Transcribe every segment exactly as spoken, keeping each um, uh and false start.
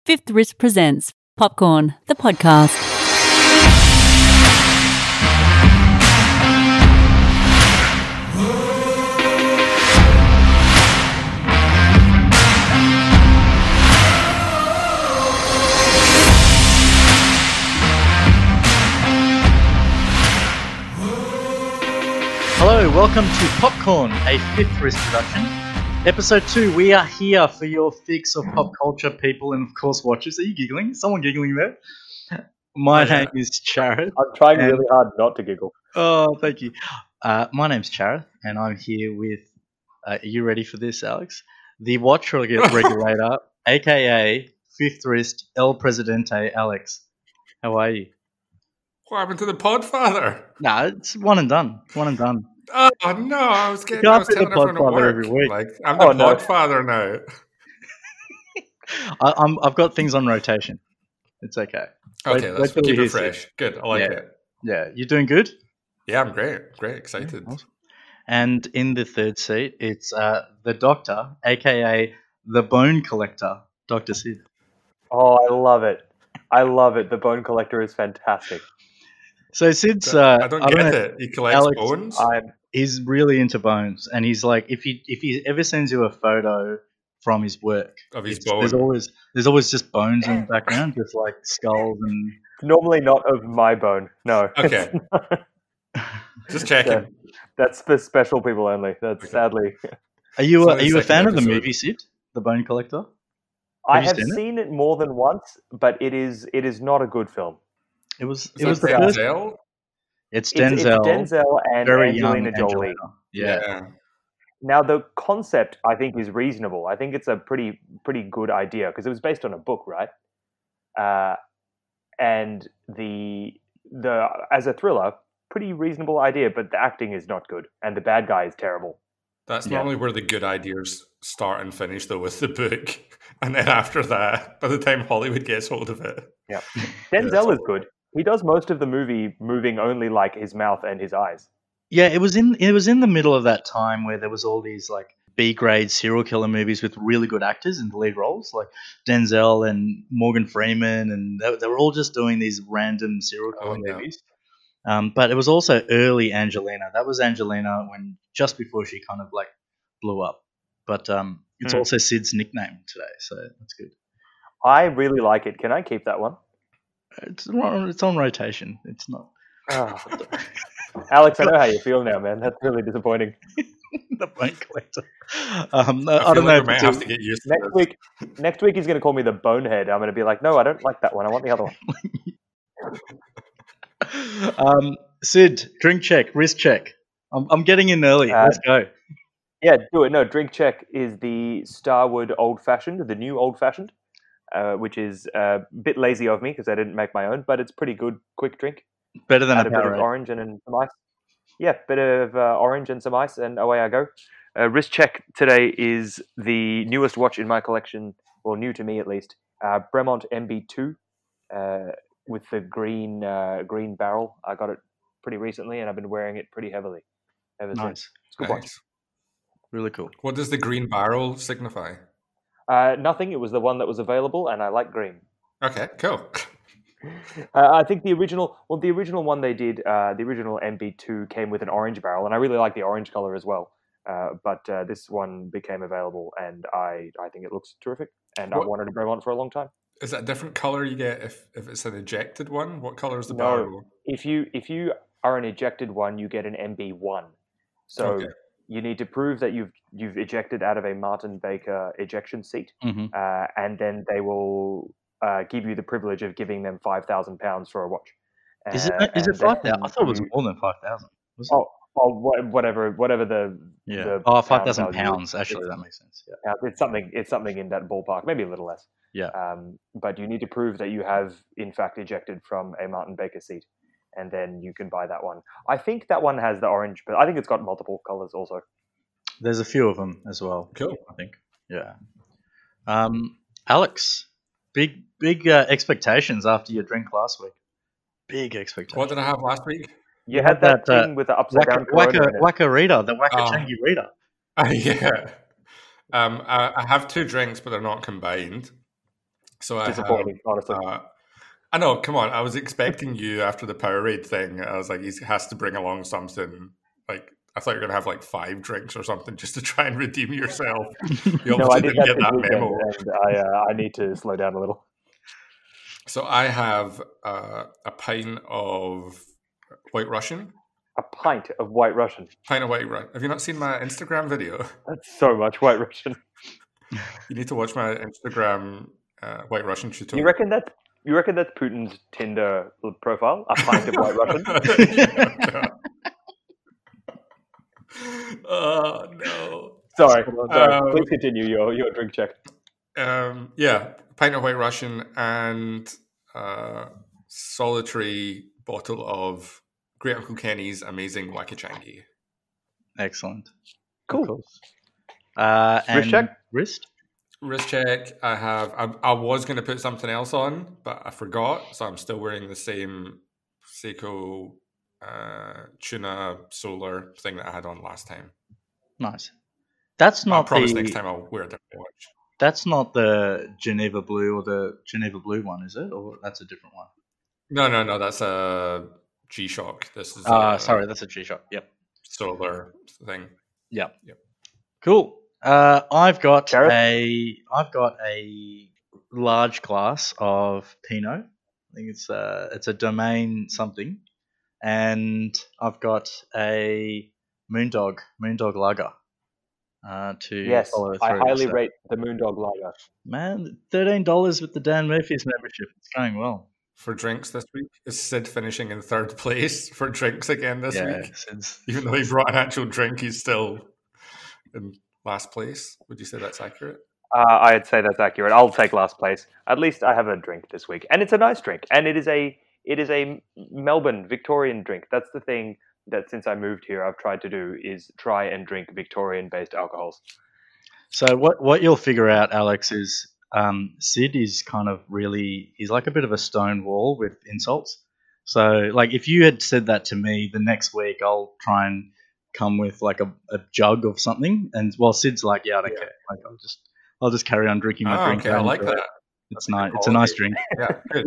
Fifth Wrist presents Popcorn, the podcast. Hello, welcome to Popcorn, a Fifth Wrist production. Episode two, we are here for your fix of pop culture, people, and of course watchers. Are you giggling? Is someone giggling there? My Oh, yeah. name is Charith. I'm trying and- really hard not to giggle. Oh, thank you. Uh, my name's Charith, and I'm here with, uh, are you ready for this, Alex? The Watch Reg- Regulator, aka Fifth Wrist, El Presidente, Alex. How are you? What happened to the Podfather? Nah, it's one and done. One and done. Oh no, I was getting. You I can't was be the telling everyone at Podfather work. every week. Like I'm the Oh, no. Podfather now. I, I'm, I've got things on rotation. It's okay. Okay, Wait- let's wait till keep you it hear fresh. Good, I like Yeah. it. Yeah, you doing good? Yeah, I'm great. Great, excited. Awesome. And in the third seat, it's uh, the Doctor, aka the Bone Collector, Doctor Sid. Oh, I love it. I love it. The Bone Collector is fantastic. So Sid's, uh, I don't I get know, it. He collects Alex, bones. I'm he's really into bones, and he's like, if he if he ever sends you a photo from his work, Of his it's- there's bone. always there's always just bones in the background, just like skulls and. normally not of my bone. No. Okay. Just checking. That's for special people only. That's Okay. sadly. Are you It's a, only are you the a fan second of the episode. movie, Sid, the Bone Collector? I you have seen it? seen it more than once, but it is it is not a good film. It was Is it was that the first. Denzel? It's It's, it's Denzel, Denzel and very Angelina young Jolie. Angelina. Yeah. Now the concept I think is reasonable. I think it's a pretty pretty good idea because it was based on a book, right? Uh, and the the as a thriller, pretty reasonable idea, but the acting is not good and the bad guy is terrible. That's Yeah. normally where the good ideas start and finish, though, with the book. And then after that, by the time Hollywood gets hold of it, Denzel is good. He does most of the movie moving only like his mouth and his eyes. Yeah, it was in it was in the middle of that time where there was all these like B grade serial killer movies with really good actors in the lead roles, like Denzel and Morgan Freeman, and they, they were all just doing these random serial killer Oh, yeah. movies. Um, but it was also early Angelina. That was Angelina when just before she kind of like blew up. But um, it's Hmm. also Sid's nickname today, so that's good. I really like it. Can I keep that one? It's on, it's on rotation. It's not Ah. Alex, I know how you feel now, man. That's really disappointing. the Bone Collector. Um, I, I, feel don't like know. we might if have it's- to get used to Next this. week, next week he's going to call me the Bonehead. I'm going to be like, no, I don't like that one. I want the other one. um, Sid, drink check, wrist check. I'm, I'm getting in early. Uh, Let's go. Yeah, do it. No, drink check is the Starwood Old Fashioned, the new Old Fashioned, uh, which is a bit lazy of me because I didn't make my own, but it's pretty good, quick drink. Better than Add a a bit of Powerade. orange and, and some ice. Yeah, bit of uh, orange and some ice, and away I go. Uh, wrist check today is the newest watch in my collection, or new to me at least. Uh, Bremont M B two uh, with the green uh, green barrel. I got it pretty recently, and I've been wearing it pretty heavily ever since. Nice. It's a good watch. Nice. Really cool. What does the green barrel signify? Uh, nothing. It was the one that was available, and I like green. Okay, cool. Uh, I think the original, well, the original one they did, uh, the original M B two came with an orange barrel, and I really like the orange color as well. Uh, but uh, this one became available, and I, I think it looks terrific. And What- I've wanted a Bremont for a long time. Is that a different color you get if, if it's an ejected one? What color is the No. barrel? If you if you are an ejected one, you get an M B one. So Okay. you need to prove that you've you've ejected out of a Martin Baker ejection seat, hmm uh, and then they will uh, give you the privilege of giving them five thousand pounds for a watch. Is it Uh, is it and five thousand? then I thought it was you- more than five thousand. Oh, oh, wha- whatever, whatever the Yeah. the Oh, pound five thousand value pounds. is. Actually, that makes sense. Yeah. Uh, it's something. It's something in that ballpark, maybe a little less. Yeah. Um, but you need to prove that you have, in fact, ejected from a Martin Baker seat, and then you can buy that one. I think that one has the orange, but I think it's got multiple colors also. There's a few of them as well. Cool. I think. Yeah. Um, Alex, big big uh, expectations after your drink last week. Big expectations. What did I have last week? You, You had, had that, that, uh, thing with the upside Waka down corona Waka in it. Waka Rita, the Waka Oh. Changi Rita. Uh, yeah. Um, I, I have two drinks, but they're not combined. So I have, Disappointing, honestly. uh, I know, come on. I was expecting you after the Powerade thing. I was like, he has to bring along something. Like, I thought you were going to have like five drinks or something just to try and redeem yourself. You No, I obviously did didn't that get this that weekend, memo. and I uh, I need to slow down a little. So I have uh, a pint of White Russian. A pint of White Russian. Pint of White Russian. Have you not seen my Instagram video? That's so much White Russian. You need to watch my Instagram uh, White Russian tutorial. You reckon that? You reckon that's Putin's Tinder profile? A pint of White Russian? Oh, no. Sorry, sorry. Um, Please continue your, your drink check. Um, yeah, pint of White Russian and uh, solitary bottle of Great Uncle Kenny's amazing Wakichangi. Excellent. Cool. Of course. Uh, and Wrist check? Wrist? Wrist check. I have. I, I was going to put something else on, but I forgot, so I'm still wearing the same Seiko uh, tuna solar thing that I had on last time. Nice. That's I not promise the, next time I'll wear a different watch. That's not the Geneva Blue or the Geneva Blue one, is it? Or that's a different one? No, no, no. That's a G-Shock. This is Ah, a sorry, that's a G-Shock. Yep. solar thing. Yep. Yep. Cool. Uh, I've got Gareth? a I've got a large glass of Pinot. I think it's a it's a Domain something, and I've got a Moondog Moondog Lager. Uh, to Yes, follow I through. highly So, rate the Moondog Lager. man, thirteen dollars with the Dan Murphy's membership. It's going well. For drinks this week, is Sid finishing in third place for drinks again this yeah, week? since Even though he brought an actual drink, he's still in last place. Would you say that's accurate? Uh, I'd say that's accurate. I'll take last place. At least I have a drink this week, and it's a nice drink, and it is a it is a Melbourne Victorian drink. That's the thing that since I moved here, I've tried to do is try and drink Victorian-based alcohols. So what what you'll figure out, Alex, is um, Sid is kind of really he's like a bit of a stone wall with insults. So like if you had said that to me, the next week I'll try and come with like a, a jug of something, and while Sid's like, yeah, I don't Yeah. care. Like I'll just I'll just carry on drinking my Oh, drink. okay, I like that. It's That's a good nice. It's a nice quality. drink. Yeah, good.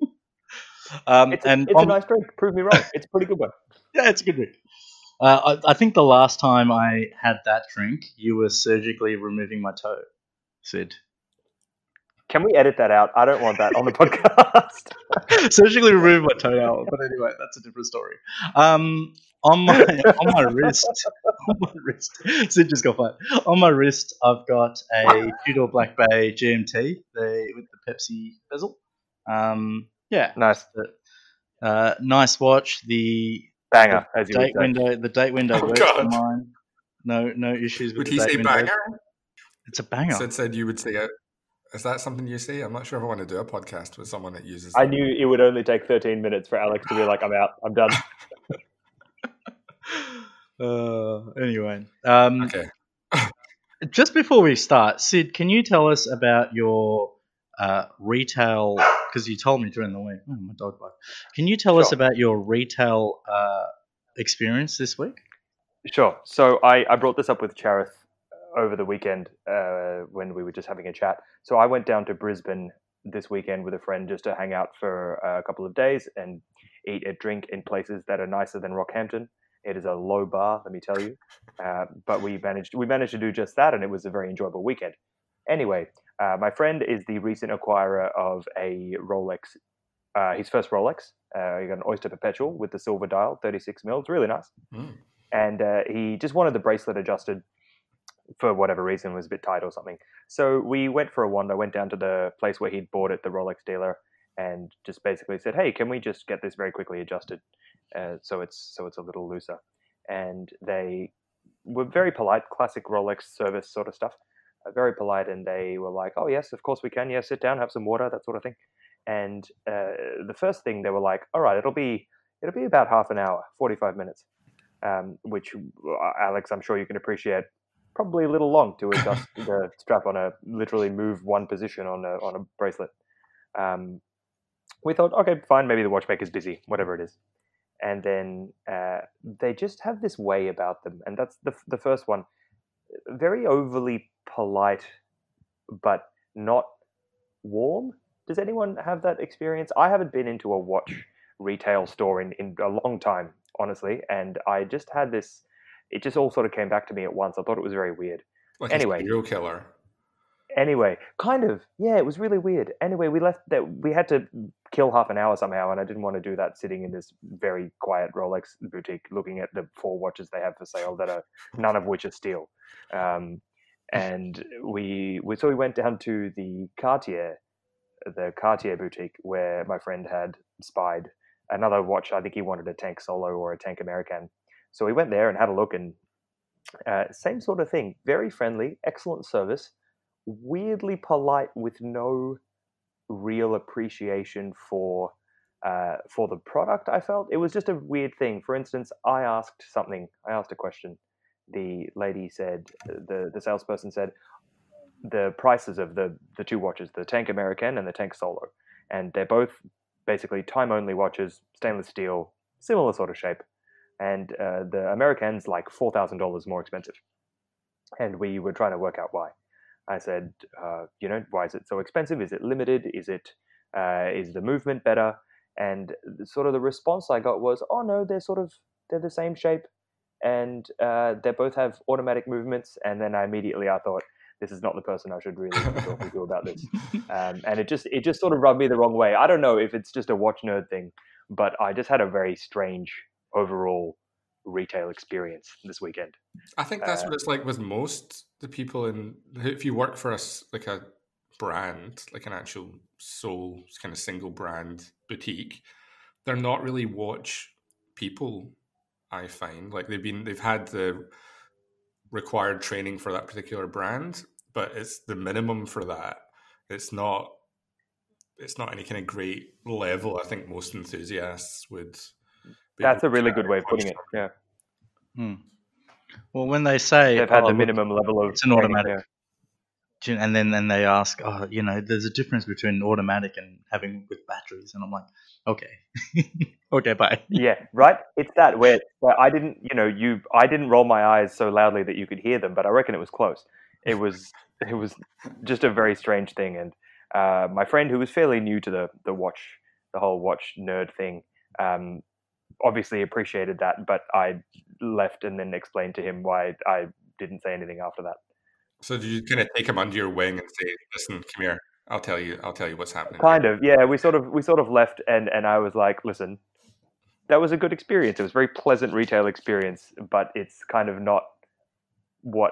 Um, It's a, and it's a on- nice drink. Prove me wrong. It's a pretty good one. Yeah, it's a good drink. Uh, I, I think the last time I had that drink, you were surgically removing my toe, Sid. Can we edit that out? I don't want that on the podcast. Surgically removed my toenail, but anyway, that's a different story. Um, on my on my wrist, on my wrist, Sid just got fired. On my wrist, I've got a Tudor Black Bay G M T, the with the Pepsi bezel. Um, yeah, Nice. uh, nice watch. The Banger, as you would date say. window, the date window Oh, works for God. mine. No, no issues with Would the he date say window. banger? It's a banger. Sid said you would say it. Is that something you say? I'm not sure if I want to do a podcast with someone that uses I that. knew it would only take thirteen minutes for Alex to be like, I'm out, I'm done. Uh, anyway, um, Okay. just before we start, Sid, can you tell us about your uh, retail? Because you told me during the week. Oh, my dog barked. Can you tell us Sure. about your retail uh, experience this week? Sure. So I, I brought this up with Charith over the weekend uh, when we were just having a chat. So I went down to Brisbane this weekend with a friend just to hang out for a couple of days and eat and drink in places that are nicer than Rockhampton. It is a low bar, let me tell you. Uh, but we managed we managed to do just that, and it was a very enjoyable weekend. Anyway, uh, my friend is the recent acquirer of a Rolex, uh, his first Rolex. Uh, he got an Oyster Perpetual with the silver dial, thirty-six mil. It's really nice. Mm. And uh, he just wanted the bracelet adjusted for whatever reason, was a bit tight or something. So we went for a wander, went down to the place where he'd bought it, the Rolex dealer, and just basically said, hey, can we just get this very quickly adjusted uh, so it's so it's a little looser? And they were very polite, classic Rolex service sort of stuff, uh, very polite, and they were like, oh, yes, of course we can. Yeah, sit down, have some water, that sort of thing. And uh, the first thing they were like, all right, it'll be it'll be about half an hour, forty-five minutes, um, which, uh, Alex, I'm sure you can appreciate, probably a little long to adjust the strap on a literally move one position on a on a bracelet. Um, we thought, okay, fine, maybe the watchmaker's busy, whatever it is. And then uh, they just have this way about them, and that's the the first one. Very overly polite, but not warm. Does anyone have that experience? I haven't been into a watch retail store in, in a long time, honestly, and I just had this. It just all sort of came back to me at once. I thought it was very weird. Like Anyway. a serial killer. Anyway, kind of, yeah, it was really weird. Anyway, we left that we had to kill half an hour somehow, and I didn't want to do that sitting in this very quiet Rolex boutique, looking at the four watches they have for sale that are none of which are steel. Um, and we, we so we went down to the Cartier, the Cartier boutique, where my friend had spied another watch. I think he wanted a Tank Solo or a Tank American. So we went there and had a look, and uh, same sort of thing. Very friendly, excellent service. Weirdly polite with no real appreciation for uh, for the product. I felt it was just a weird thing. For instance, I asked something. I asked a question. The lady said, the the salesperson said, the prices of the the two watches, the Tank American and the Tank Solo, and they're both basically time only watches, stainless steel, similar sort of shape, and uh, the American's like four thousand dollars more expensive, and we were trying to work out why. I said, uh, you know, why is it so expensive? Is it limited? Is it, uh, is the movement better? And sort of the response I got was, oh no, they're sort of, they're the same shape, and uh, they both have automatic movements. And then I immediately, I thought, this is not the person I should really be talking to about this. Um, and it just, it just sort of rubbed me the wrong way. I don't know if it's just a watch nerd thing, but I just had a very strange overall retail experience this weekend. I think that's Uh, what it's like with most the people in. If you work for us, like a brand, like an actual sole kind of single brand boutique, they're not really watch people. I find like they've been they've had the required training for that particular brand, but it's the minimum for that. It's not. It's not any kind of great level. I think most enthusiasts would. be That's able a really to good way of watch putting it. them. Yeah, Hmm. Well, when they say they've had oh, the look, minimum level of it's an training, automatic, yeah. do you- and then then they ask, oh, you know, there's a difference between automatic and having with batteries, and I'm like, okay, okay, bye. Yeah, right. It's that where, where I didn't, you know, you I didn't roll my eyes so loudly that you could hear them, but I reckon it was close. It was it was just a very strange thing, and uh, my friend who was fairly new to the the watch, the whole watch nerd thing, um, obviously appreciated that, but I left and then explained to him why I didn't say anything after that. So did you kind of take him under your wing and say, "Listen, come here. I'll tell you. I'll tell you what's happening." Kind of, yeah. We sort of we sort of left, and and I was like, listen, that was a good experience. It was a very pleasant retail experience, but it's kind of not what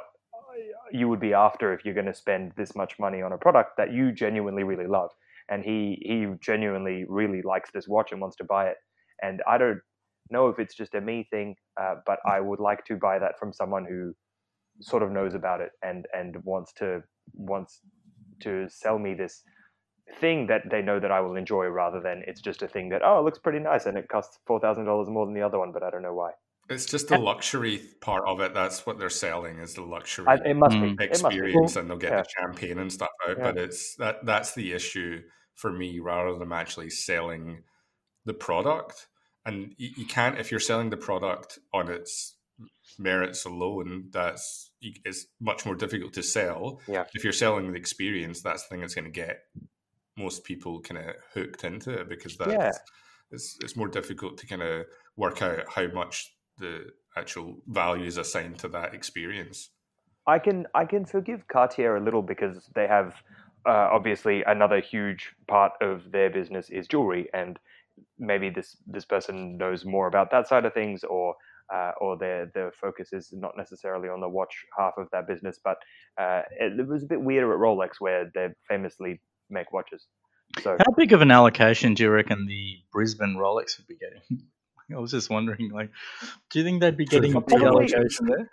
you would be after if you're going to spend this much money on a product that you genuinely really love. And he he genuinely really likes this watch and wants to buy it. And I don't know if it's just a me thing, uh, but I would like to buy that from someone who sort of knows about it and and wants to wants to sell me this thing that they know that I will enjoy, rather than it's just a thing that, oh, it looks pretty nice and it costs four thousand dollars more than the other one, but I don't know why. It's just the luxury part of it. That's what they're selling, is the luxury I, it must Mm. be. It must be. experience, and they'll get Yeah. the champagne and stuff out. Yeah. But it's that that's the issue for me, rather than them actually selling the product. And you, you can't, if you're selling the product on its merits alone, that's it's much more difficult to sell. Yeah. If you're selling the experience, that's the thing that's going to get most people kind of hooked into it, because that's Yeah. it's it's more difficult to kind of work out how much the actual value is assigned to that experience. I can I can forgive Cartier a little because they have uh, obviously another huge part of their business is jewelry, and maybe this this person knows more about that side of things, or uh, or their their focus is not necessarily on the watch half of that business. But uh, it, it was a bit weirder at Rolex, where they famously make watches. So How big of an allocation do you reckon the Brisbane Rolex would be getting? I was just wondering, like, do you think they'd be getting a big Probably- allocation there?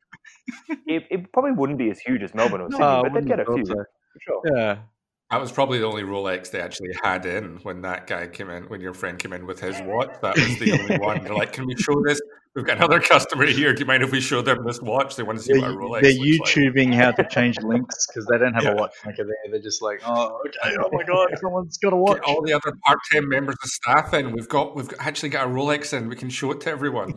it, it probably wouldn't be as huge as Melbourne or No, Sydney, I but they'd wouldn't get a have thought few so. for sure. Yeah. That was probably the only Rolex they actually had in when that guy came in, when your friend came in with his watch. That was the only one. They're like, can we show this? We've got another customer here. Do you mind if we show them this watch? They want to see They're, what a Rolex they're looks like. YouTubing how to change links because they don't have Yeah. a watchmaker there. They're just like, oh, okay, oh my god, someone's got a watch. Get all the other part-time members of staff in. We've got, we've actually got a Rolex in. We can show it to everyone.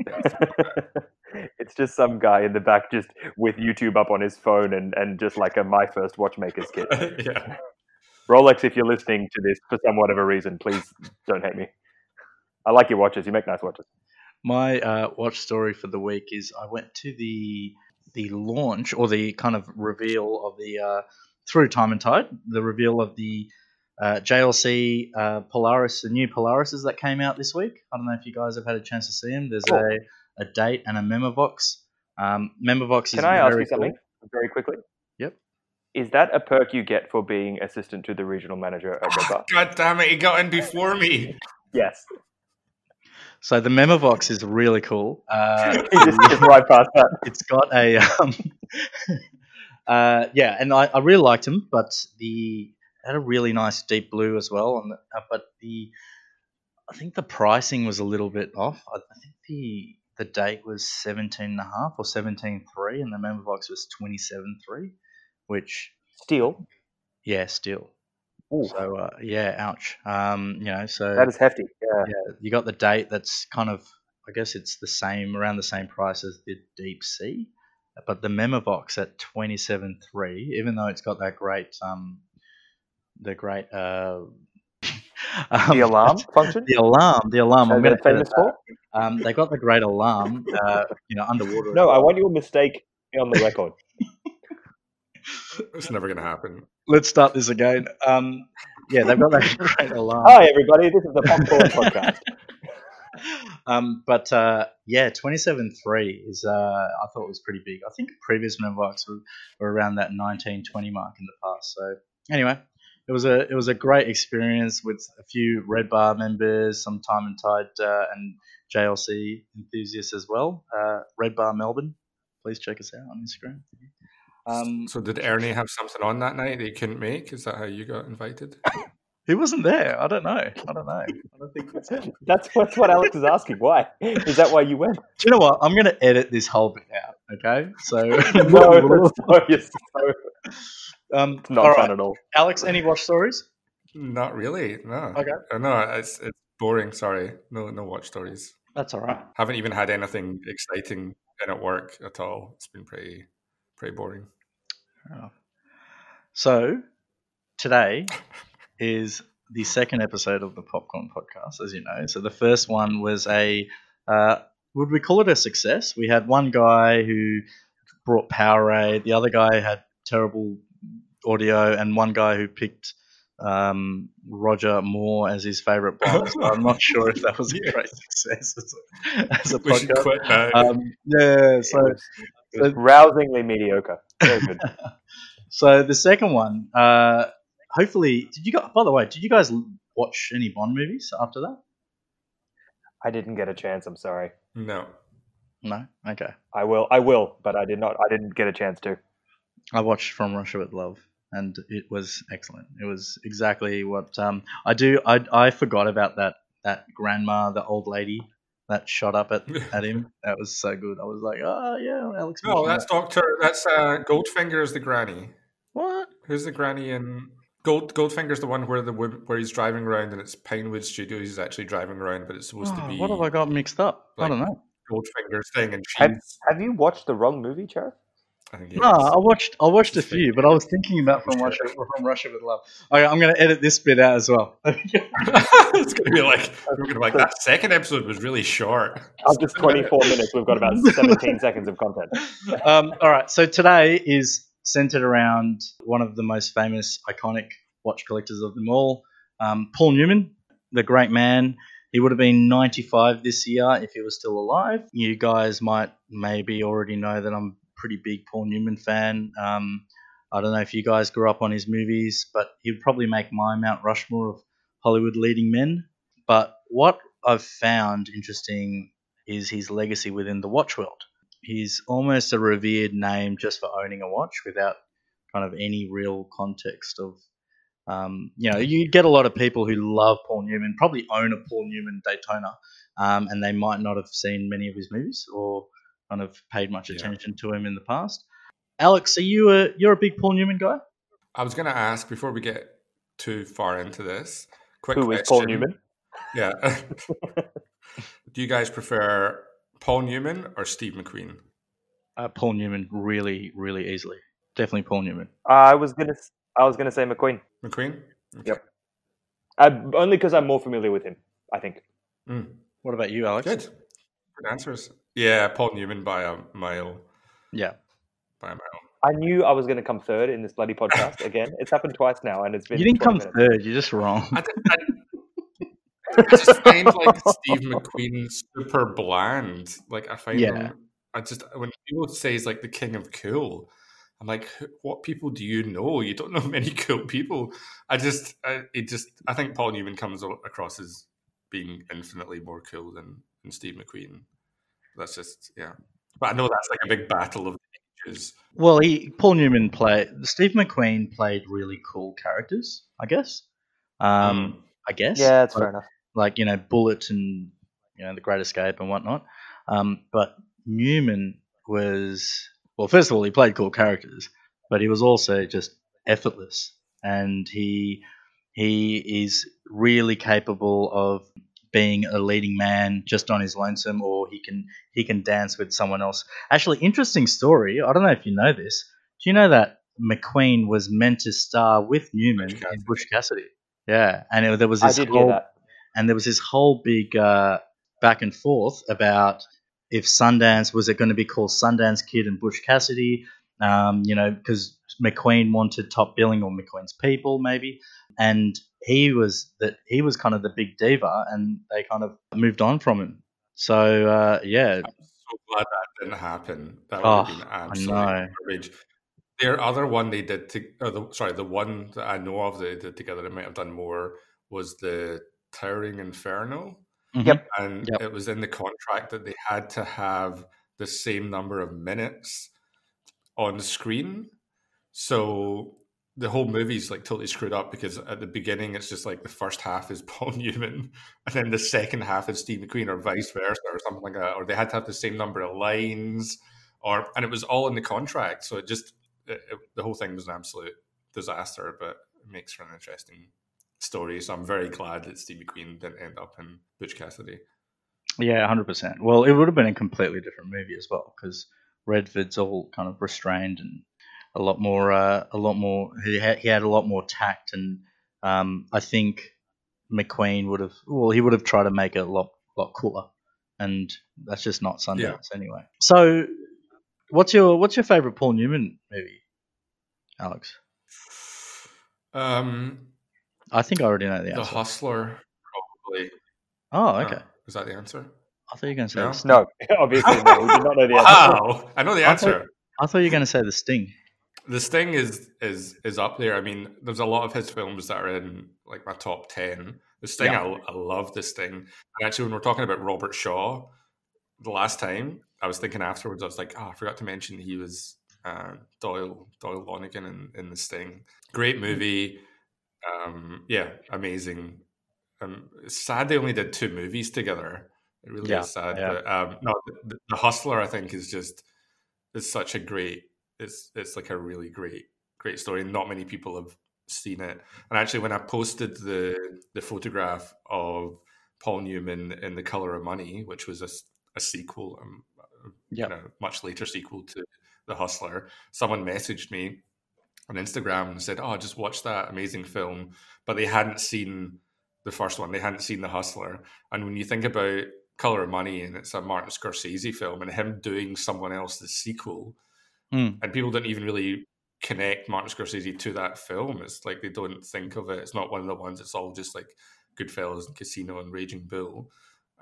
It's just some guy in the back just with YouTube up on his phone and, and just like a My First Watchmaker's kit. Yeah. Rolex, if you're listening to this for some whatever reason, please don't hate me. I like your watches. You make nice watches. My uh, watch story for the week is I went to the the launch or the kind of reveal of the uh, through Time and Tide, the reveal of the uh, J L C uh, Polaris, the new Polarises that came out this week. I don't know if you guys have had a chance to see them. There's Cool. a, a date and a Memovox. Um, Memovox is Can I ask very you something cool. very quickly? Yep. Is that a perk you get for being assistant to the regional manager at Red Bar? God damn it, he got in before me. Yes. So the Memovox is really cool. Uh, He just skipped right past that. it's got a um, uh, yeah, and I, I really liked them, but the it had a really nice deep blue as well. And uh, but the I think the pricing was a little bit off. I, I think the the date was seventeen and a half or seventeen three, and the Memovox was twenty seven three, which Steel. yeah, still. Ooh, So uh, yeah, ouch. Um, you know, so that is hefty. Yeah. yeah, you got the date that's kind of, I guess it's the same, around the same price as the Deep Sea, but the Memovox at twenty-seven three, even though it's got that great, um, the great, uh, um, The alarm function. the alarm, the alarm. I'm As going they're to famous for. Um, they got the great alarm, uh, you know, underwater. No, I want your mistake on the record. It's never going to happen. Let's start this again. Um, yeah, they've got that great alarm. Hi, everybody. This is the Popcorn Podcast. Um, but uh, yeah, twenty-seven three is uh, I thought was pretty big. I think previous Memovox were, were around that nineteen twenty mark in the past. So anyway, it was a it was a great experience with a few Red Bar members, some Time and Tide uh, and J L C enthusiasts as well. Uh, Red Bar Melbourne, please check us out on Instagram. Um, So did Ernie have something on that night that he couldn't make? Is that how you got invited? he wasn't there. I don't know. I don't know. I don't think that's it. That's, that's what Alex is asking. Why? Is that why you went? Do you know what? I'm going to edit this whole bit out. Okay, so No, that's so, you're so um, not all fun right. at all. Alex, any watch stories? Not really. No. Okay. Uh, No, it's it's boring. Sorry. No, no watch stories. That's all right. Haven't even had anything exciting in at work at all. It's been pretty, pretty boring. Oh. So today is the second episode of the Popcorn Podcast, as you know. So the first one was a, uh, would we call it a success? We had one guy who brought Powerade, the other guy had terrible audio, and one guy who picked um, Roger Moore as his favourite Bond. So I'm not sure if that was a great success as a, as a We should podcast. quit now. Um, yeah, so it was, it was rousingly mediocre. Very good. so the second one, uh, hopefully, did you guys? By the way, did you guys watch any Bond movies after that? I didn't get a chance. I'm sorry. no. No. Okay. I will. I will, but I did not. I didn't get a chance to. I watched From Russia with Love, and it was excellent. It was exactly what um, I do. I I forgot about that that grandma, the old lady that shot up at, at him. That was so good. I was like, oh yeah, Alex. No, mentioned that's that. Doctor. That's uh, Goldfinger's the granny. What? Who's the granny in Gold? Goldfinger's the one where the wo- where he's driving around and it's Pinewood Studios. He's actually driving around, but it's supposed Oh, to be what have I got mixed up? I like- don't know. Goldfinger's thing. And Have, she's, have you watched the wrong movie, Chair? I think, No, I watched I watched a It's few, but I was thinking about From Russia From Russia with Love. Okay, I'm going to edit this bit out as well. it's gonna be like we're gonna be like that second episode was really short. After twenty-four minutes, we've got about seventeen seconds of content. um, all right, so today is centered around one of the most famous, iconic watch collectors of them all, um, Paul Newman, the great man. He would have been ninety-five this year if he was still alive. You guys might maybe already know that I'm a pretty big Paul Newman fan. Um, I don't know if you guys grew up on his movies, but he'd probably make my Mount Rushmore of Hollywood leading men. But what I've found interesting is his legacy within the watch world. He's almost a revered name just for owning a watch without kind of any real context of, um, you know, you get a lot of people who love Paul Newman, probably own a Paul Newman Daytona, um, and they might not have seen many of his movies or kind of paid much Yeah. attention to him in the past. Alex, are you a you're a big Paul Newman guy? I was gonna ask before we get too far into this. Quick Who question. is Paul Newman? Yeah. Do you guys prefer Paul Newman or Steve McQueen? Uh, Paul Newman, really, really easily. Definitely Paul Newman. I was gonna. I was gonna say McQueen. McQueen? Okay. Yep. Uh, only because I'm more familiar with him, I think. Mm. What about you, Alex? Good. Good answers. Yeah, Paul Newman by a mile. Yeah. By a mile. I knew I was going to come third in this bloody podcast again. It's happened twice now, and it's been You didn't twenty come minutes. third. You're just wrong. I, did- I, I just find like Steve McQueen super bland. Like I find Yeah. him. I just when people say he's like the king of cool, I'm like, "Who- what people do you know? You don't know many cool people. I just, I, it just, I think Paul Newman comes o- across as being infinitely more cool than, than Steve McQueen. That's just, yeah. But I know that's like a big battle of the ages. Well, he Paul Newman played Steve McQueen played really cool characters, I guess. Um, Mm. I guess. Yeah, that's like, fair enough. like you know, Bullet and you know, The Great Escape and whatnot. Um, but Newman was well. First of all, he played cool characters, but he was also just effortless, and he he is really capable of being a leading man just on his lonesome, or he can he can dance with someone else. Actually, interesting story. I don't know if you know this. Do you know that McQueen was meant to star with Newman Butch in Butch Cassidy? Yeah, and it, there was I this did whole hear that. and there was this whole big uh, back and forth about if Sundance was it going to be called Sundance Kid and Butch Cassidy, um, you know, because McQueen wanted top billing or McQueen's people maybe, and he was that he was kind of the big diva, and they kind of moved on from him. So uh, yeah, I'm so glad that didn't happen. That would oh, have been I absolute know. garbage. Their other one they did, to, or the, sorry, the one that I know of they did together, they might have done more, was the Towering Inferno. Mhm. Yep. And Yep. it was in the contract that they had to have the same number of minutes on screen. So the whole movie's like totally screwed up because at the beginning it's just like the first half is Paul Newman and then the second half is Steve McQueen or vice versa or something like that. Or they had to have the same number of lines, or and it was all in the contract. So it just it, it, the whole thing was an absolute disaster, but it makes for an interesting story. So I'm very glad that Steve McQueen didn't end up in Butch Cassidy. Yeah, hundred percent. Well, it would have been a completely different movie as well because Redford's all kind of restrained and a lot more, uh, a lot more. He had, he had a lot more tact, and um, I think McQueen would have. Well, he would have tried to make it a lot, lot cooler, and that's just not Sundance Yeah. anyway. So, what's your what's your favorite Paul Newman movie, Alex? Um, I think I already know the The answer. Hustler, probably. Oh, okay. Uh, is that the answer? I thought you were going to say No? the Sting. No, obviously no. We did not know the answer. Wow, I know the I thought- answer. I thought you were going to say the Sting. The Sting is is is up there. I mean, there's a lot of his films that are in like my top ten. The Sting, Yeah. I, I love the Sting. And actually, when we're talking about Robert Shaw, the last time I was thinking afterwards, I was like, oh, I forgot to mention he was uh, Doyle Doyle Lonigan in, in the Sting. Great movie. Um, yeah, amazing. Um, it's sad they only did two movies together. It really Yeah, is sad. yeah. But um, no, the, the Hustler, I think, is just is such a great. It's it's like a really great great story. Not many people have seen it. And actually, when I posted the the photograph of Paul Newman in The Color of Money, which was a, s- a sequel, um, Yep. you know, much later sequel to The Hustler, someone messaged me on Instagram and said, "Oh, I just watched that amazing film," but they hadn't seen the first one. They hadn't seen The Hustler. And when you think about Color of Money, and it's a Martin Scorsese film, and him doing someone else's sequel, Mm. and people don't even really connect Martin Scorsese to that film. It's like they don't think of it. It's not one of the ones. It's all just like Goodfellas and Casino and Raging Bull.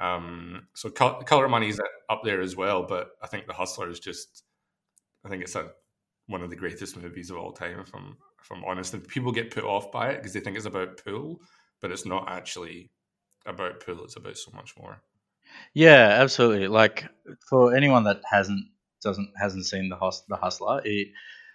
Um, so Col- Color of Money is up there as well, but I think The Hustler is just. I think it's a one of the greatest movies of all time. If I'm if I'm honest, and people get put off by it because they think it's about pool, but it's not actually about pool. It's about so much more. Yeah, absolutely. Like for anyone that hasn't doesn't hasn't seen the Hus- the Hustler, it,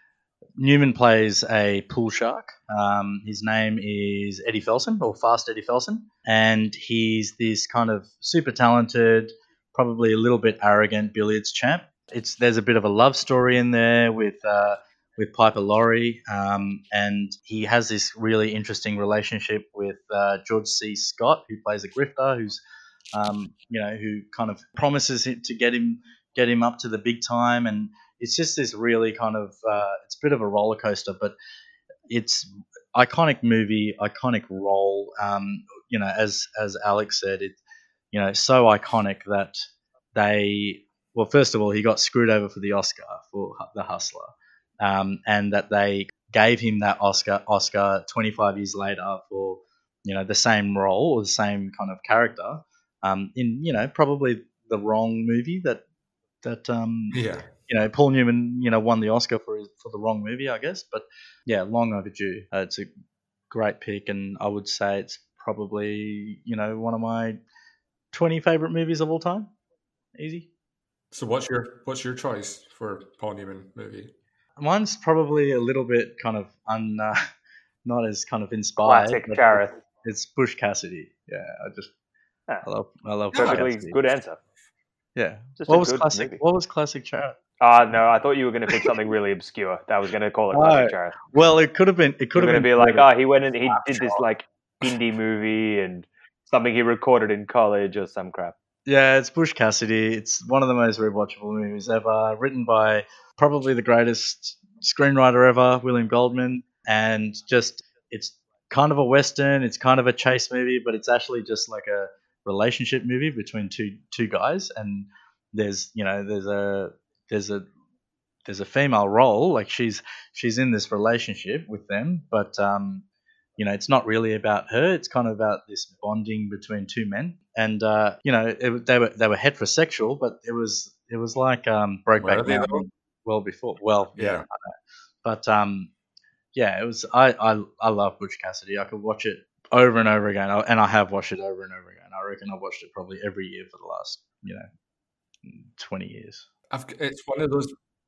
Newman plays a pool shark. Um, his name is Eddie Felson, or Fast Eddie Felson, and he's this kind of super talented, probably a little bit arrogant billiards champ. It's there's a bit of a love story in there with uh, with Piper Laurie, um, and he has this really interesting relationship with uh, George C. Scott, who plays a grifter, who's um, you know who kind of promises it to get him get him up to the big time, and it's just this really kind of uh, it's a bit of a roller coaster, but it's iconic movie, iconic role. Um, you know, as as Alex said, it you know so iconic that they well, first of all, he got screwed over for the Oscar for The Hustler, um, and that they gave him that Oscar Oscar twenty-five years later for you know the same role or the same kind of character, um, in you know probably the wrong movie that that um, Yeah. you know Paul Newman you know won the Oscar for his, for the wrong movie, I guess. But yeah, long overdue. Uh, it's a great pick, and I would say it's probably you know one of my twenty favorite movies of all time. Easy. So what's your what's your choice for Paul Newman movie? Mine's probably a little bit kind of un, uh, not as kind of inspired. Classic but Jareth. It's Bush Cassidy. Yeah, I just Ah, I love I love Bush Perfectly Cassidy. good answer. Yeah. Just What a was good classic? movie. What was classic Jareth? Ah, no, I thought you were going to pick something really obscure. I was going to call it classic No. Jareth. Well, it could have been. It could You're have going to been. be like, further. oh, he went and he did this like indie movie and something he recorded in college or some crap. Yeah, it's Bush Cassidy. It's one of the most rewatchable movies ever, written by probably the greatest screenwriter ever, William Goldman, and just it's kind of a western. It's kind of a chase movie, but it's actually just like a relationship movie between two two guys. And there's you know there's a there's a there's a female role, like she's she's in this relationship with them, but um, you know, it's not really about her. It's kind of about this bonding between two men, and uh, you know, it, they were they were heterosexual, but it was it was like um, Were Brokeback they, though? Mountain well before. Well, yeah, Yeah. I know. But um, yeah, it was. I, I I love Butch Cassidy. I could watch it over and over again, and I have watched it over and over again. I reckon I've watched it probably every year for the last you know twenty years. I've, it's one of those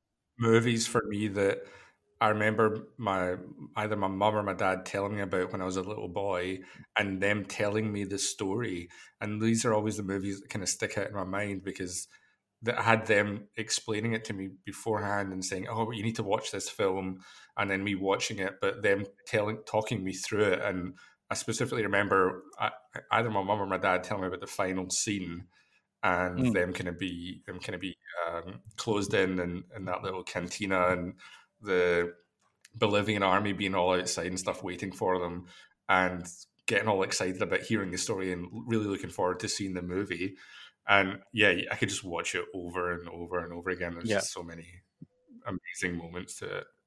movies for me that I remember my either my mum or my dad telling me about when I was a little boy, and them telling me the story. And these are always the movies that kind of stick out in my mind because that I had them explaining it to me beforehand and saying, "Oh, you need to watch this film," and then me watching it, but them telling, talking me through it. And I specifically remember I, either my mum or my dad telling me about the final scene. And Mm. them kind of be them kind of be um, closed in, in in that little cantina, and the Bolivian army being all outside and stuff, waiting for them, and getting all excited about hearing the story and really looking forward to seeing the movie. And yeah, I could just watch it over and over and over again. There's Yeah. just so many amazing moments to it.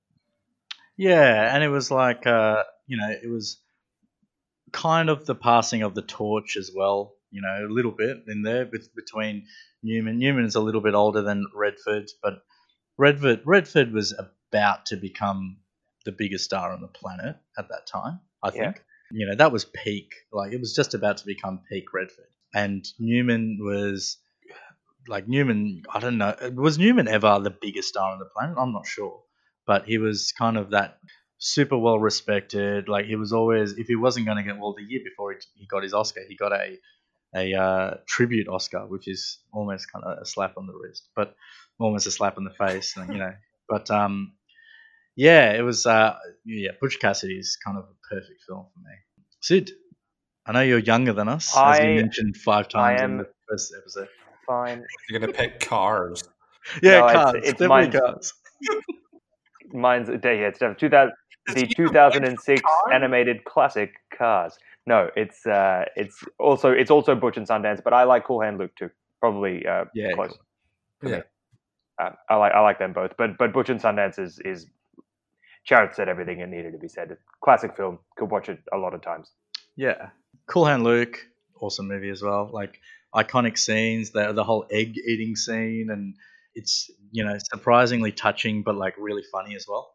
Yeah, and it was like uh, you know, it was kind of the passing of the torch as well. You know, a little bit in there with, between Newman. Newman is a little bit older than Redford, but Redford Redford was about to become the biggest star on the planet at that time. I Yeah. think you know that was peak. Like it was just about to become peak Redford, and Newman was like Newman. I don't know. Was Newman ever the biggest star on the planet? I'm not sure, but he was kind of that super well respected. Like he was always, if he wasn't going to get, well, the year before he, he got his Oscar, he got a a uh, tribute Oscar, which is almost kind of a slap on the wrist, but almost a slap on the face, and, you know. But um, yeah, it was uh, yeah, Butch Cassidy is kind of a perfect film for me. Sid, I know you're younger than us, as you I- mentioned five times in am- the first episode. Fine. You're gonna pick Cars. Yeah, No, it's- cars, it's definitely mine. cars. Mine's yeah, it's definitely two thousand, the two thousand six animated classic Cars. No, it's uh, it's also it's also Butch and Sundance, but I like Cool Hand Luke too. Probably uh, Yeah, close. cool. For Yeah. me. Uh, I like I like them both, but but Butch and Sundance is is Jared said everything it needed to be said. Classic film, could watch it a lot of times. Yeah, Cool Hand Luke, awesome movie as well. Like iconic scenes, the the whole egg eating scene, and it's you know surprisingly touching, but like really funny as well.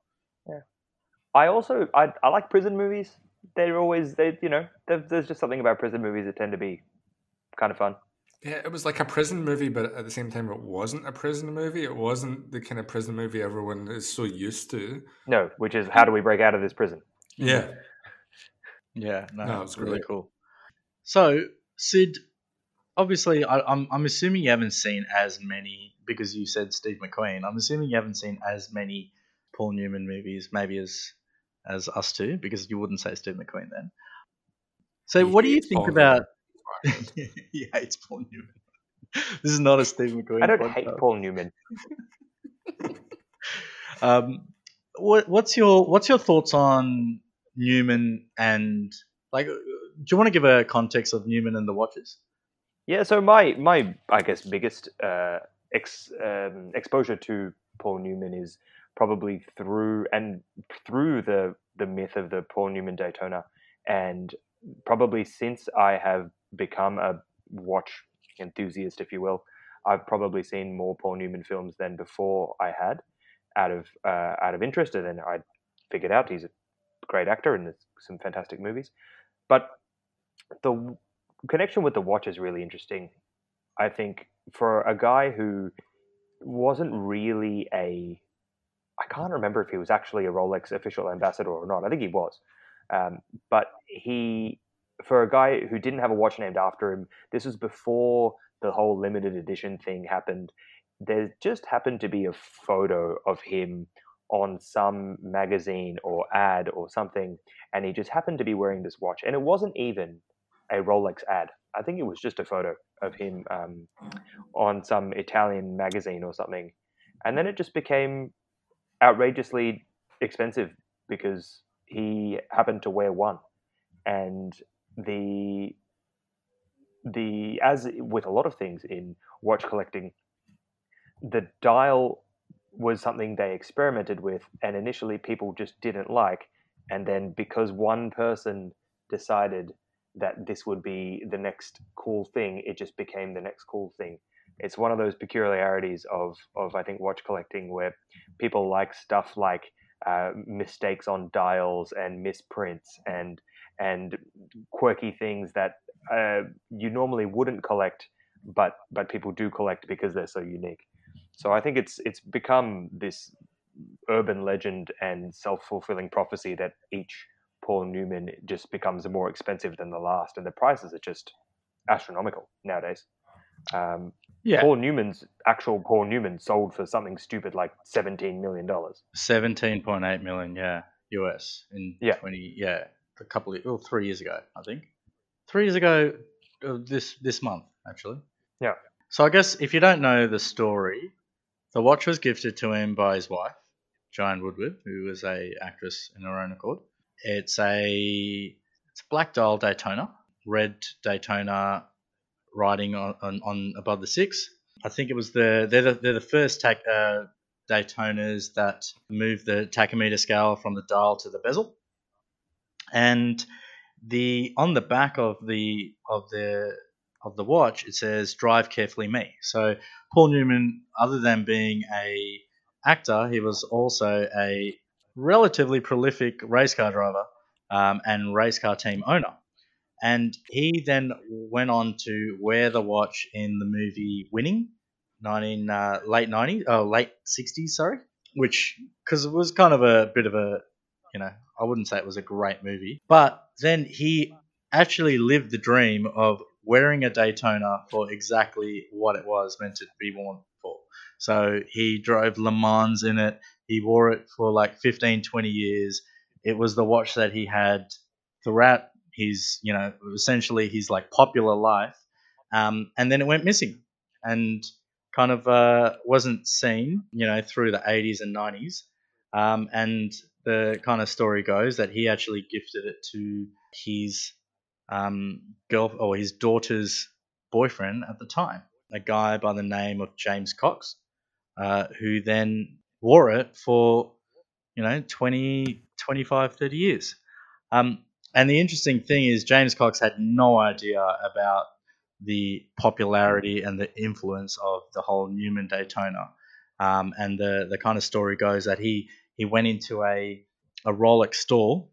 I also I I like prison movies. They're always they you know there- there's just something about prison movies that tend to be kind of fun. Yeah, it was like a prison movie, but at the same time, it wasn't a prison movie. It wasn't the kind of prison movie everyone is so used to. No, which is how do we break out of this prison? Yeah. Yeah, no, No, it was really great. cool. So Sid, obviously, I, I'm I'm assuming you haven't seen as many because you said Steve McQueen. I'm assuming you haven't seen as many Paul Newman movies, maybe as as us two, because you wouldn't say Steve McQueen then. So, He what do you hates think Paul about? Newman. He hates Paul Newman. This is not a Steve McQueen. I don't podcast. hate Paul Newman. Um, what, what's your what's your thoughts on Newman and like, do you want to give a context of Newman and the watches? Yeah, so my my I guess biggest uh, ex, um, exposure to Paul Newman is probably through and through the the myth of the Paul Newman Daytona, and probably since I have become a watch enthusiast, if you will, I've probably seen more Paul Newman films than before I had, out of uh, out of interest, and then I figured out he's a great actor and there's some fantastic movies, but the connection with the watch is really interesting. I think for a guy who wasn't really a, I can't remember if he was actually a Rolex official ambassador or not. I think he was, um, but he, for a guy who didn't have a watch named after him, this was before the whole limited edition thing happened. There just happened to be a photo of him on some magazine or ad or something, and he just happened to be wearing this watch, and it wasn't even a Rolex ad. I think it was just a photo of him um, on some Italian magazine or something. And then it just became outrageously expensive because he happened to wear one. And the the as with a lot of things in watch collecting, the dial was something they experimented with, and initially people just didn't like. And then because one person decided that this would be the next cool thing, it just became the next cool thing. It's one of those peculiarities of, of I think, watch collecting, where people like stuff like uh, mistakes on dials and misprints and and quirky things that uh, you normally wouldn't collect, but but people do collect because they're so unique. So I think it's it's become this urban legend and self-fulfilling prophecy that each Paul Newman just becomes more expensive than the last, and the prices are just astronomical nowadays. Um, Yeah, Paul Newman's actual Paul Newman sold for something stupid like seventeen million dollars. seventeen point eight million, yeah, U S in Yeah. twenty, yeah, a couple of, well, three years ago, I think. Three years ago, uh, this this month actually. Yeah. So I guess if you don't know the story, the watch was gifted to him by his wife, Joanne Woodward, who was a actress in her own accord. It's a it's a black dial Daytona, red Daytona, riding on, on, on above the six. I think it was the they're the, they're the first tac, uh, Daytonas that moved the tachometer scale from the dial to the bezel, and the on the back of the of the of the watch it says "Drive carefully, me." So Paul Newman, other than being a actor, he was also a relatively prolific race car driver um, and race car team owner. And he then went on to wear the watch in the movie Winning, nineteen uh, late nineties, oh late sixties, sorry. Which because it was kind of a bit of a, you know, I wouldn't say it was a great movie, but then he actually lived the dream of wearing a Daytona for exactly what it was meant to be worn for. So he drove Le Mans in it. He wore it for like fifteen, twenty years. It was the watch that he had throughout his, you know, essentially his like popular life. Um, and then it went missing and kind of uh, wasn't seen, you know, through the eighties and nineties. Um, and the kind of story goes that he actually gifted it to his um, girl or his daughter's boyfriend at the time, a guy by the name of James Cox, uh, who then wore it for, you know, twenty, twenty-five, thirty years. Um, and the interesting thing is James Cox had no idea about the popularity and the influence of the whole Newman Daytona. Um, and the, the kind of story goes that he, he went into a, a Rolex store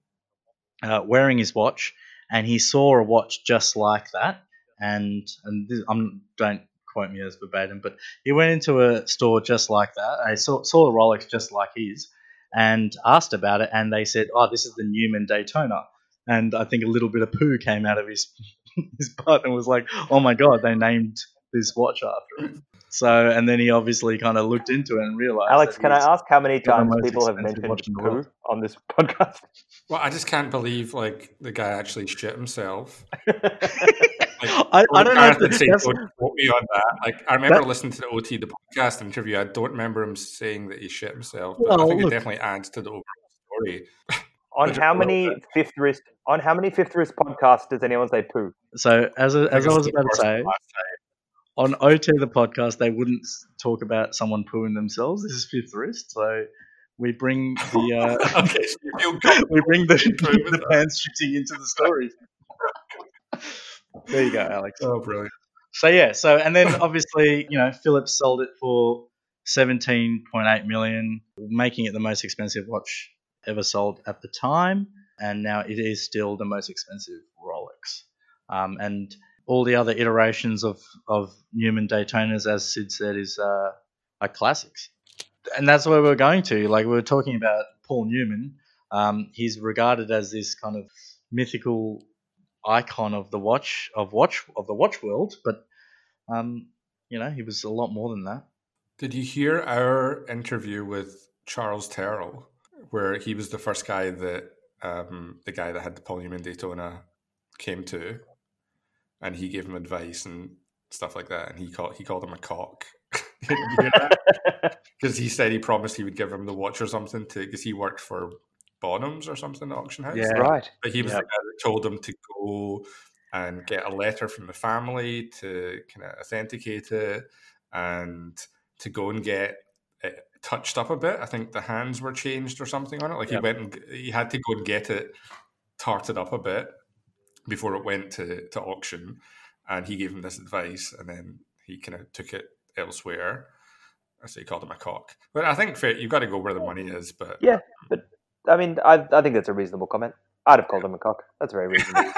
uh, wearing his watch, and he saw a watch just like that. And and this, I'm, don't quote me as verbatim, but he went into a store just like that. I saw, saw a Rolex just like his and asked about it, and they said, oh, this is the Newman Daytona. And I think a little bit of poo came out of his his butt and was like, oh my God, they named this watch after him. So, and then he obviously kind of looked into it and realized. Alex, can I ask how many the times most people have expensive mentioned watch in the poo world. on this podcast? Well, I just can't believe like the guy actually shit himself. Like, I, I don't know if Jonathan said, that's, don't quote me on that. Like, I remember That- listening to the O T, the podcast interview. I don't remember him saying that he shit himself, but Well, I think look- it definitely adds to the overall story. on how many fifth wrist on how many fifth wrist podcasts does anyone say poo? So as a, I as think I it's was the about to first say, and last time. on O T the podcast, they wouldn't s- talk about someone pooing themselves. This is fifth wrist, so we bring the uh, Okay, so you feel comfortable we bring the pooing with the that. pants shitting into the story. There you go, Alex. Oh, brilliant. So yeah, so and then obviously, you know, Philips sold it for seventeen point eight million, making it the most expensive watch ever sold at the time, and now it is still the most expensive Rolex. Um, and all the other iterations of of Newman Daytonas, as Sid said, is uh, are classics, and that's where we're going to. Like we were talking about Paul Newman, um, he's regarded as this kind of mythical icon of the watch of watch of the watch world, but um, you know, he was a lot more than that. Did you hear our interview with Charles Terrell, where he was the first guy that um, the guy that had the Paul Newman Daytona came to, and he gave him advice and stuff like that, and he called he called him a cock. Did you hear that? Because he said he promised he would give him the watch or something to because he worked for Bonhams or something, the auction house. Yeah. Right. But he was Yep. the guy that told him to go and get a letter from the family to kind of authenticate it and to go and get it touched up a bit. I think the hands were changed or something on it. Like Yep. he went and he had to go and get it tarted up a bit before it went to, to auction. And he gave him this advice and then he kind of took it elsewhere. So he called him a cock. But I think fair, you've got to go where the money is. But Yeah, but I mean, I I think that's a reasonable comment. I'd have called him a cock. That's very reasonable.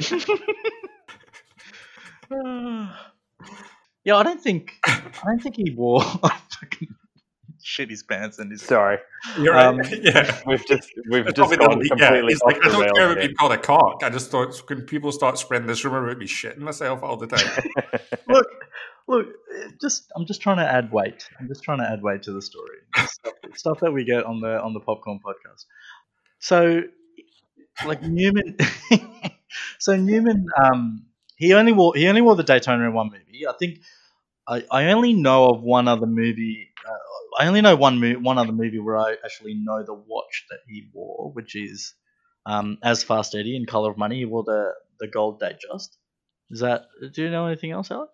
Yeah, I don't think I don't think he wore fucking shit his pants and his. Sorry, You're right. Um, yeah. we've just we've It's just probably gone the- yeah, completely it's like, off I the don't rails care about here. being called a cock. I just thought when people start spreading this rumor about me shitting myself all the time. Look, look, it just I'm just trying to add weight. I'm just trying to add weight to the story. Stuff, stuff that we get on the on the Popcorn podcast. So, like Newman, so Newman, um, he only wore he only wore the Daytona in one movie. I think I, I only know of one other movie. Uh, I only know one mo- one other movie where I actually know the watch that he wore, which is um, As Fast Eddie in Color of Money. He wore the the gold Datejust. Is that? Do you know anything else, Alex?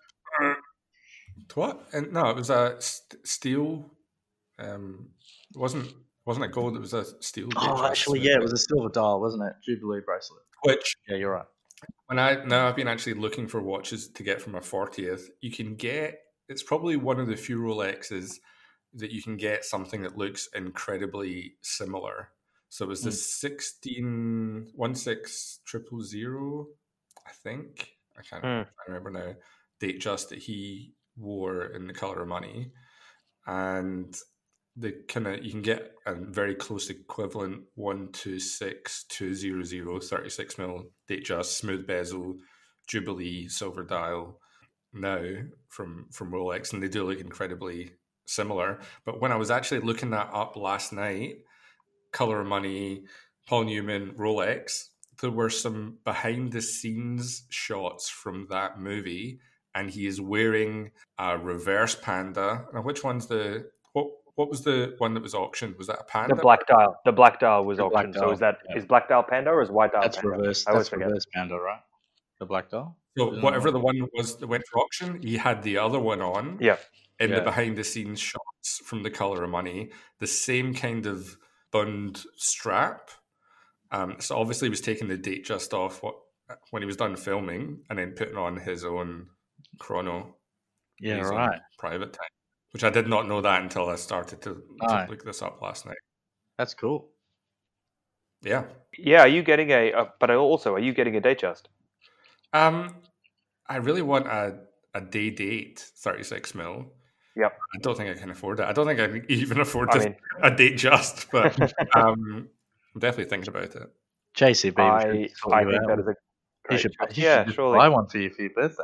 What? And no, it was a st- steel. Um, it wasn't wasn't it gold? It was a steel. Oh, Datejust actually, Smith yeah, it bit. was a silver dial, wasn't it? Jubilee bracelet. Which Yeah, you're right. when I now I've been actually looking for watches to get for my fortieth. You can get. It's probably one of the few Rolexes that you can get something that looks incredibly similar. So it was the Mm. sixteen one six triple zero, I think. I can't, Hmm. I can't remember now. Datejust that he wore in the Color of Money, and the kind of you can get a very close equivalent one two six two zero zero thirty-six mil Datejust smooth bezel Jubilee silver dial now from from Rolex, and they do look incredibly similar. But when I was actually looking that up last night, Color of Money, Paul Newman, Rolex, there were some behind the scenes shots from that movie, and he is wearing a reverse Panda. Now, which one's the what? What was the one that was auctioned? Was that a Panda? The black dial. The black dial was The black auctioned. So dial, is that yeah. is black dial Panda or is white dial That's Panda? reverse. I always That's forget. reverse Panda, right? The black dial. So Isn't whatever it? the one was that went for auction, he had the other one on. Yeah. In Yeah. the behind the scenes shots from the Color of Money, the same kind of bund strap. Um, so obviously he was taking the date just off what when he was done filming and then putting on his own chrono. Yeah, his own right. private time, which I did not know that until I started to, to Right. look this up last night. That's cool. Yeah. Yeah. Are you getting a? Uh, but also, are you getting a Datejust? Um, I really want a, a day date thirty-six mil. Yep. I don't think I can afford it. I don't think I can even afford I to mean, a date just, but um, I'm definitely thinking about it. J C B. we I should sort I you think out. that is a You great should, choice. you Yeah, should just surely. buy one for you for your birthday.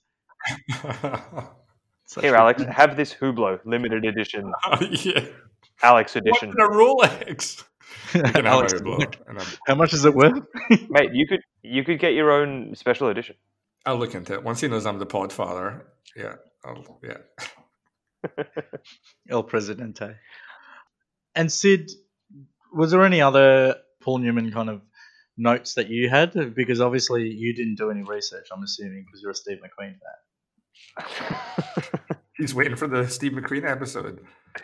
Such Here, a- Alex, have this Hublot limited edition, yeah. Alex What's edition. in a Rolex? You can have Alex, my Hublot, and I'm- how much is it worth? Mate, you could you could get your own special edition. I'll look into it. Once he knows I'm the podfather, yeah, I'll, yeah. El Presidente. And Sid, was there any other Paul Newman kind of notes that you had? Because obviously you didn't do any research, I'm assuming, because you're a Steve McQueen fan. He's waiting for the Steve McQueen episode.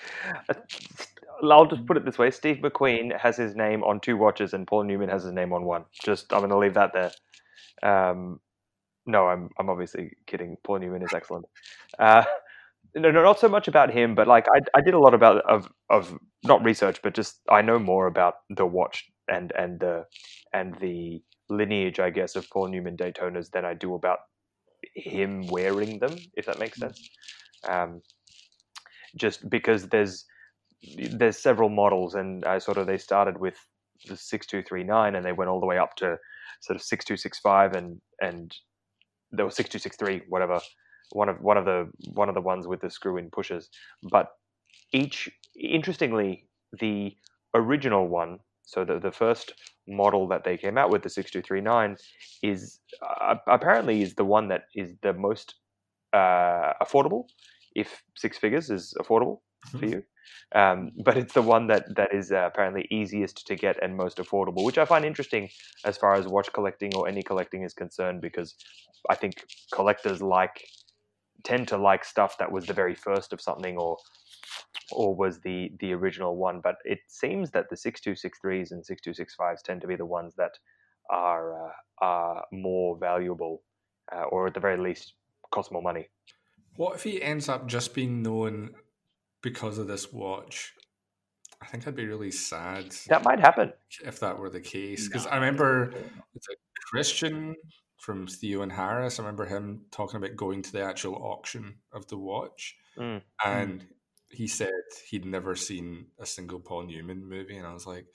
I'll just put it this way: Steve McQueen has his name on two watches, and Paul Newman has his name on one. Just I'm going to leave that there. Um, no, I'm I'm obviously kidding. Paul Newman is excellent. Uh, no, no, not so much about him, but like I, I did a lot about of of not research, but just I know more about the watch and and the and the lineage, I guess, of Paul Newman Daytonas than I do about him wearing them, if that makes sense. Um, just because there's there's several models, and I sort of they started with the six two three nine, and they went all the way up to sort of six two six five, and and there was six two six three, whatever, one of one of the one of the ones with the screw-in pushers. But each, interestingly, the original one, so the the first model that they came out with, the six two three nine, is uh, apparently is the one that is the most uh, affordable, if six figures is affordable for you. Um, but it's the one that that is uh, apparently easiest to get and most affordable, which I find interesting as far as watch collecting or any collecting is concerned, because I think collectors like tend to like stuff that was the very first of something, or or was the the original one. But it seems that the six two six threes and six two six fives tend to be the ones that are uh, are more valuable, uh, or at the very least cost more money. What if he ends up just being known because of this watch? I think I'd be really sad. That might happen if that were the case. Because No, I remember it's a Christian from Theo and Harris. I remember him talking about going to the actual auction of the watch, mm. and he said he'd never seen a single Paul Newman movie, and I was like,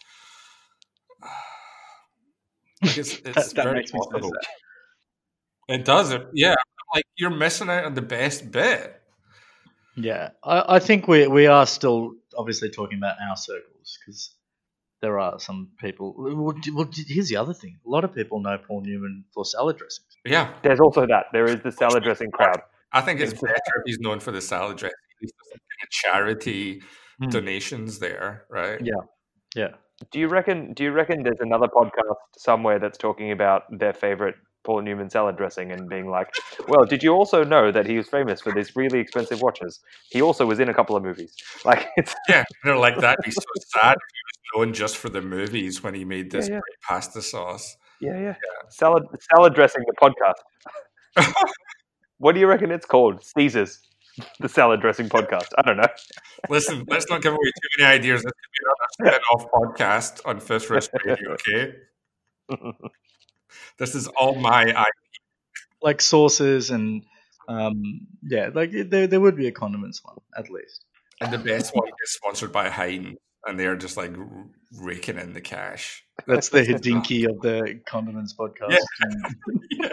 like it's, it's that, that very makes me so possible. sad. It does. It, yeah, like you're missing out on the best bit. Yeah, I, I think we we are still obviously talking about our circles, because there are some people. Well, well, here's the other thing: a lot of people know Paul Newman for salad dressing. Yeah, There's also that. There is the salad dressing crowd. I think it's better if he's known for the salad dressing. At least there's some kind of charity Hmm. donations there, right? Yeah, yeah. Do you reckon? Do you reckon there's another podcast somewhere that's talking about their favorite Paul Newman salad dressing and being like, "Well, did you also know that he was famous for these really expensive watches? He also was in a couple of movies." Like it's Yeah, they're like that'd be so sad if he was known just for the movies when he made this Yeah, yeah. great pasta sauce. yeah, yeah. Salad salad dressing the podcast. What do you reckon it's called? Caesars, the salad dressing podcast. I don't know. Listen, let's not give away too many ideas. This could be another spin-off podcast on Fifth Wrist Radio, okay? This is all my idea. Like sauces and um, yeah, like there there would be a condiments one at least. And the best one is sponsored by Heinz, and they're just like r- raking in the cash. That's the Hidinki of the condiments podcast. Yeah.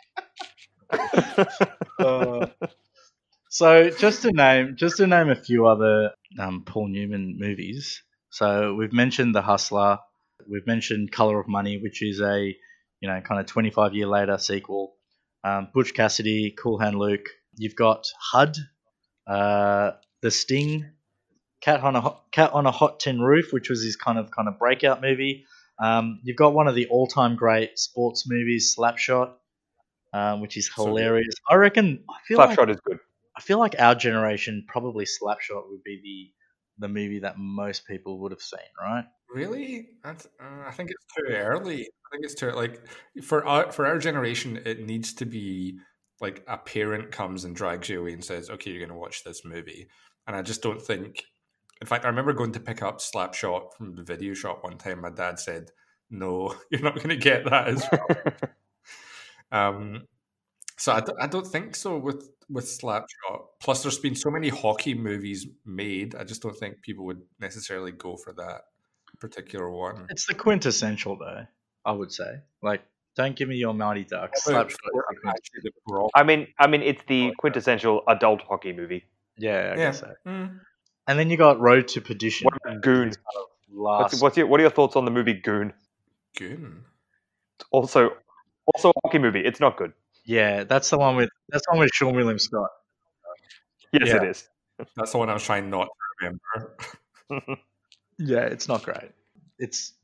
Uh, so just to name just to name a few other um, Paul Newman movies. So we've mentioned The Hustler. We've mentioned Color of Money, which is a you know kind of twenty-five year later sequel. Um, Butch Cassidy, Cool Hand Luke. You've got H U D, uh, The Sting, Cat on a Hot, Cat on a Hot Tin Roof, which was his kind of kind of breakout movie. Um, you've got one of the all time great sports movies, Slapshot, um, which is So good. hilarious. I reckon. I feel like Slapshot is good. I feel like our generation probably Slapshot would be the the movie that most people would have seen, right? Really? That's, uh, I think it's too early. I think it's too like for our for our generation. It needs to be like a parent comes and drags you away and says, "Okay, you're going to watch this movie." And I just don't think. In fact, I remember going to pick up Slapshot from the video shop one time. My dad said, "No, you're not going to get that as well." um, so I don't, I don't think so with with Slapshot. Plus, there's been so many hockey movies made. I just don't think people would necessarily go for that particular one. It's the quintessential, though. I would say. Like, don't give me your Mighty Ducks. But Slapshot is the quintessential. actually the Brock- I mean, I mean, it's the quintessential adult hockey movie. Yeah, I Yeah. guess so. Mm. And then you got Road to Perdition. What about Goon? It's kind of last. What's, what's your what are your thoughts on the movie Goon? Goon. It's also also a hockey movie. It's not good. Yeah, that's the one with that's the one with Sean William Scott. Yes, Yeah. it is. That's the one I was trying not to remember. Yeah, it's not great. It's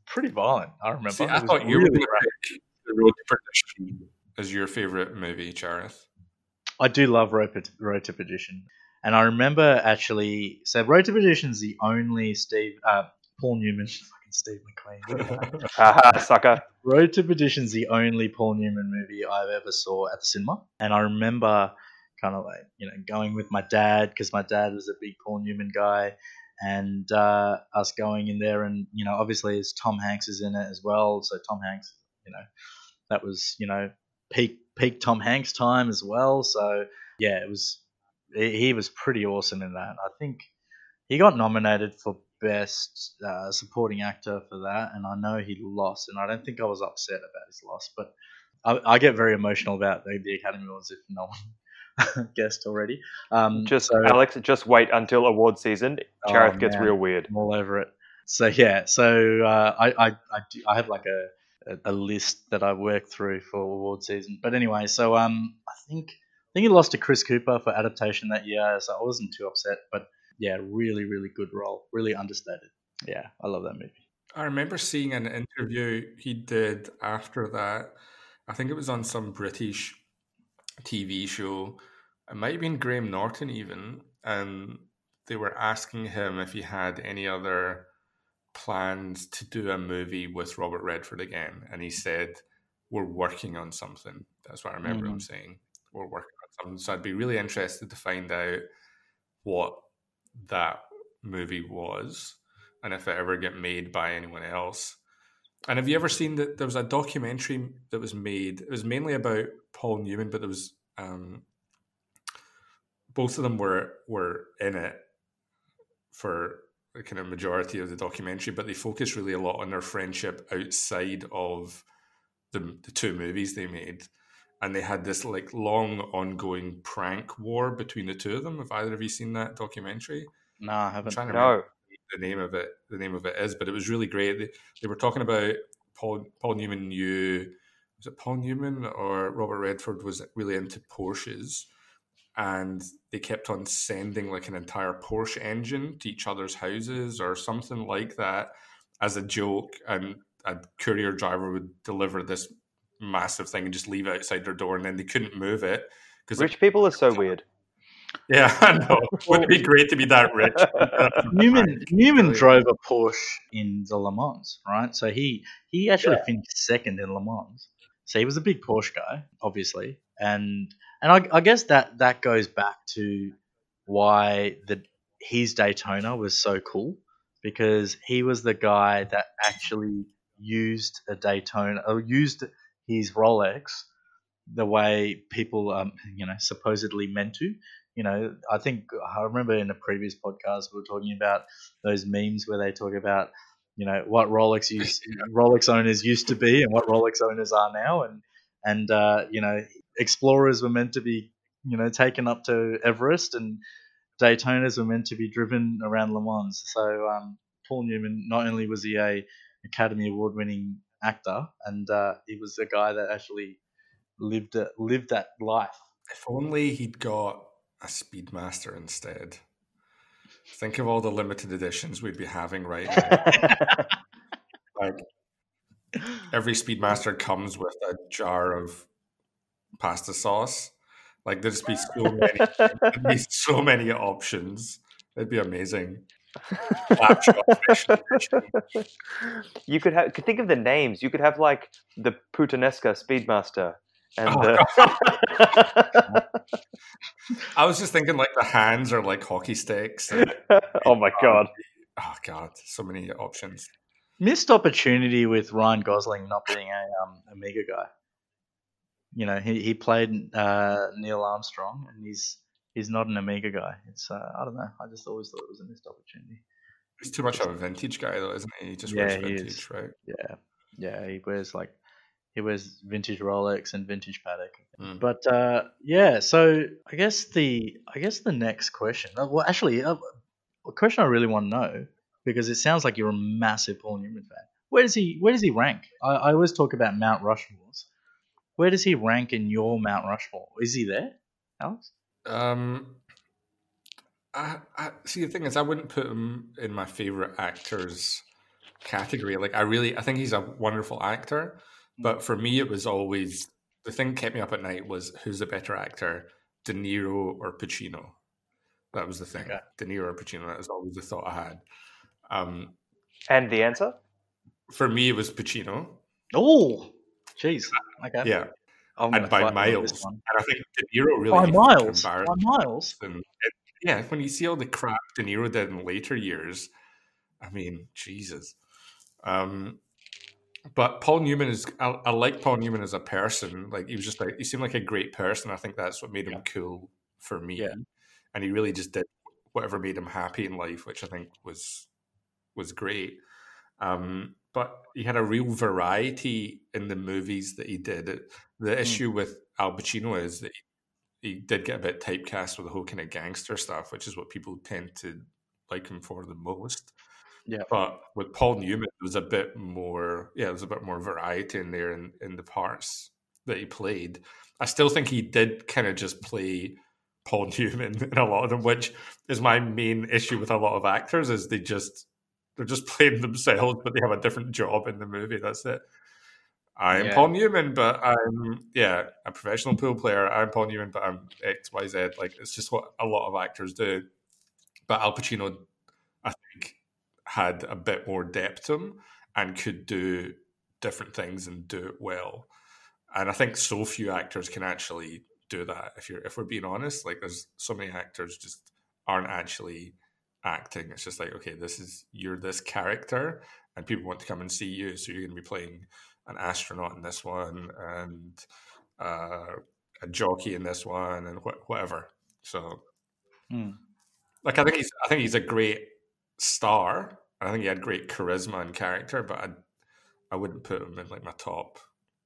pretty violent. I remember. See, I It was thought you were really going to graphic. pick The Road to Perdition as your favourite movie, Charith. I do love Road, to- Road to Perdition, and I remember actually. So Road to Perdition is the only Steve, uh, Paul Newman, fucking Steve McQueen. Haha, sucker. Road to Perdition is the only Paul Newman movie I've ever saw at the cinema, and I remember kind of like you know going with my dad because my dad was a big Paul Newman guy, and uh, us going in there, and you know obviously as Tom Hanks is in it as well, so Tom Hanks, you know, that was you know peak peak Tom Hanks time as well, so yeah, it was he he was pretty awesome in that. I think he got nominated for best uh, supporting actor for that, and I know he lost, and I don't think I was upset about his loss, but I, I get very emotional about the, the Academy Awards if no one guessed already. Um, Just so, Alex, just wait until award season. Oh, Charith gets man. real weird. I'm all over it. So yeah, so uh, I I I, do, I have like a, a a list that I work through for award season. But anyway, so um, I think I think he lost to Chris Cooper for adaptation that year, so I wasn't too upset. But yeah, really really good role, really understated. Yeah, I love that movie. I remember seeing an interview he did after that. I think it was on some British T V show. It might have been Graham Norton even, and they were asking him if he had any other plans to do a movie with Robert Redford again, and he said, "We're working on something." That's what I remember Mhm. him saying. We're working on something. So I'd be really interested to find out what that movie was and if it ever get made by anyone else. And have you ever seen that there was a documentary that was made? It was mainly about Paul Newman, but there was um, both of them were were in it for the kind of majority of the documentary, but they focused really a lot on their friendship outside of the the two movies they made. And they had this like long ongoing prank war between the two of them. Have either of you seen that documentary? No, I I'm haven't. trying to No. remember the name of it. The name of it is, but it was really great. They, they were talking about Paul Paul Newman knew was it Paul Newman or Robert Redford was really into Porsches, and they kept on sending like an entire Porsche engine to each other's houses or something like that as a joke, and a courier driver would deliver this massive thing and just leave it outside their door, and then they couldn't move it because Rich people are so weird. yeah, I know. Wouldn't it be great to be that rich? Newman Newman Brilliant. drove a Porsche in the Le Mans, right? So he he actually Yeah. finished second in Le Mans. So he was a big Porsche guy, obviously, and and I, I guess that that goes back to why the his Daytona was so cool, because he was the guy that actually used a Daytona or used his Rolex the way people um you know supposedly meant to. You know, I think I remember in a previous podcast we were talking about those memes where they talk about you know what Rolex use, Rolex owners used to be and what Rolex owners are now, and and uh, you know explorers were meant to be you know taken up to Everest, and Daytonas were meant to be driven around Le Mans. So um, Paul Newman, not only was he a Academy Award winning actor, and uh, he was a guy that actually lived a, lived that life. If only he'd got a Speedmaster instead. Think of all the limited editions we'd be having right now. Like every Speedmaster comes with a jar of pasta sauce. Like there'd just be so many, there'd be so many options. It'd be amazing. Slapshot special edition. You could have could think of the names. You could have like the Putanesca Speedmaster and Oh, the I was just thinking like the hands are like hockey sticks. And, oh my god. oh god, so many options. Missed opportunity with Ryan Gosling not being a um, Amiga guy. You know, he he played uh, Neil Armstrong, and he's he's not an Amiga guy. It's uh, I don't know. I just always thought it was a missed opportunity. He's too much of a vintage guy though, isn't he? He just Yeah, wears he vintage, is. right? Yeah, yeah. He wears like he wears vintage Rolex and vintage Patek. Mm. But uh, yeah, so I guess the I guess the next question. uh, Well, actually, uh, a question I really want to know, because it sounds like you're a massive Paul Newman fan. Where does he Where does he rank? I, I always talk about Mount Rushmores. Where does he rank in your Mount Rushmore? Is he there, Alex? Um, I, I see. The thing is, I wouldn't put him in my favorite actors category. Like I really, I think he's a wonderful actor, but for me, it was always the thing that kept me up at night was who's the better actor, De Niro or Pacino. That was the thing. Okay. De Niro or Pacino. That was always the thought I had. Um, And the answer? for me, it was Pacino. Oh, jeez. Okay. Yeah, I'm and gonna by fight over miles. this one. And I think De Niro really By fucking miles. embarrassed By miles. And it, yeah, when you see all the crap De Niro did in later years, I mean, Jesus. Um, but Paul Newman is, I, I like Paul Newman as a person. Like, he was just like, he seemed like a great person. I think that's what made him Yeah. cool for me. Yeah. And he really just did whatever made him happy in life, which I think was was great. Um, but he had a real variety in the movies that he did. It, the Mm. issue with Al Pacino is that he, he did get a bit typecast with the whole kind of gangster stuff, which is what people tend to like him for the most. Yeah. But with Paul Newman, there was a bit more, yeah, there was a bit more variety in there in, in the parts that he played. I still think he did kind of just play Paul Newman in a lot of them, which is my main issue with a lot of actors, is they just, they're just playing themselves, but they have a different job in the movie. That's it. I'm Yeah. Paul Newman, but I'm, yeah, a professional pool player. I'm Paul Newman, but I'm X, Y, Z. Like, it's just what a lot of actors do. But Al Pacino, I think, had a bit more depth to him and could do different things and do it well. And I think so few actors can actually do that. If you're, if we're being honest, like there's so many actors just aren't actually acting. It's just like, okay, this is, you're this character and people want to come and see you. So you're going to be playing an astronaut in this one and uh, a jockey in this one and wh- whatever. So Mm. like, I think he's, I think he's a great star. I think he had great charisma and character, but I, I wouldn't put him in like my top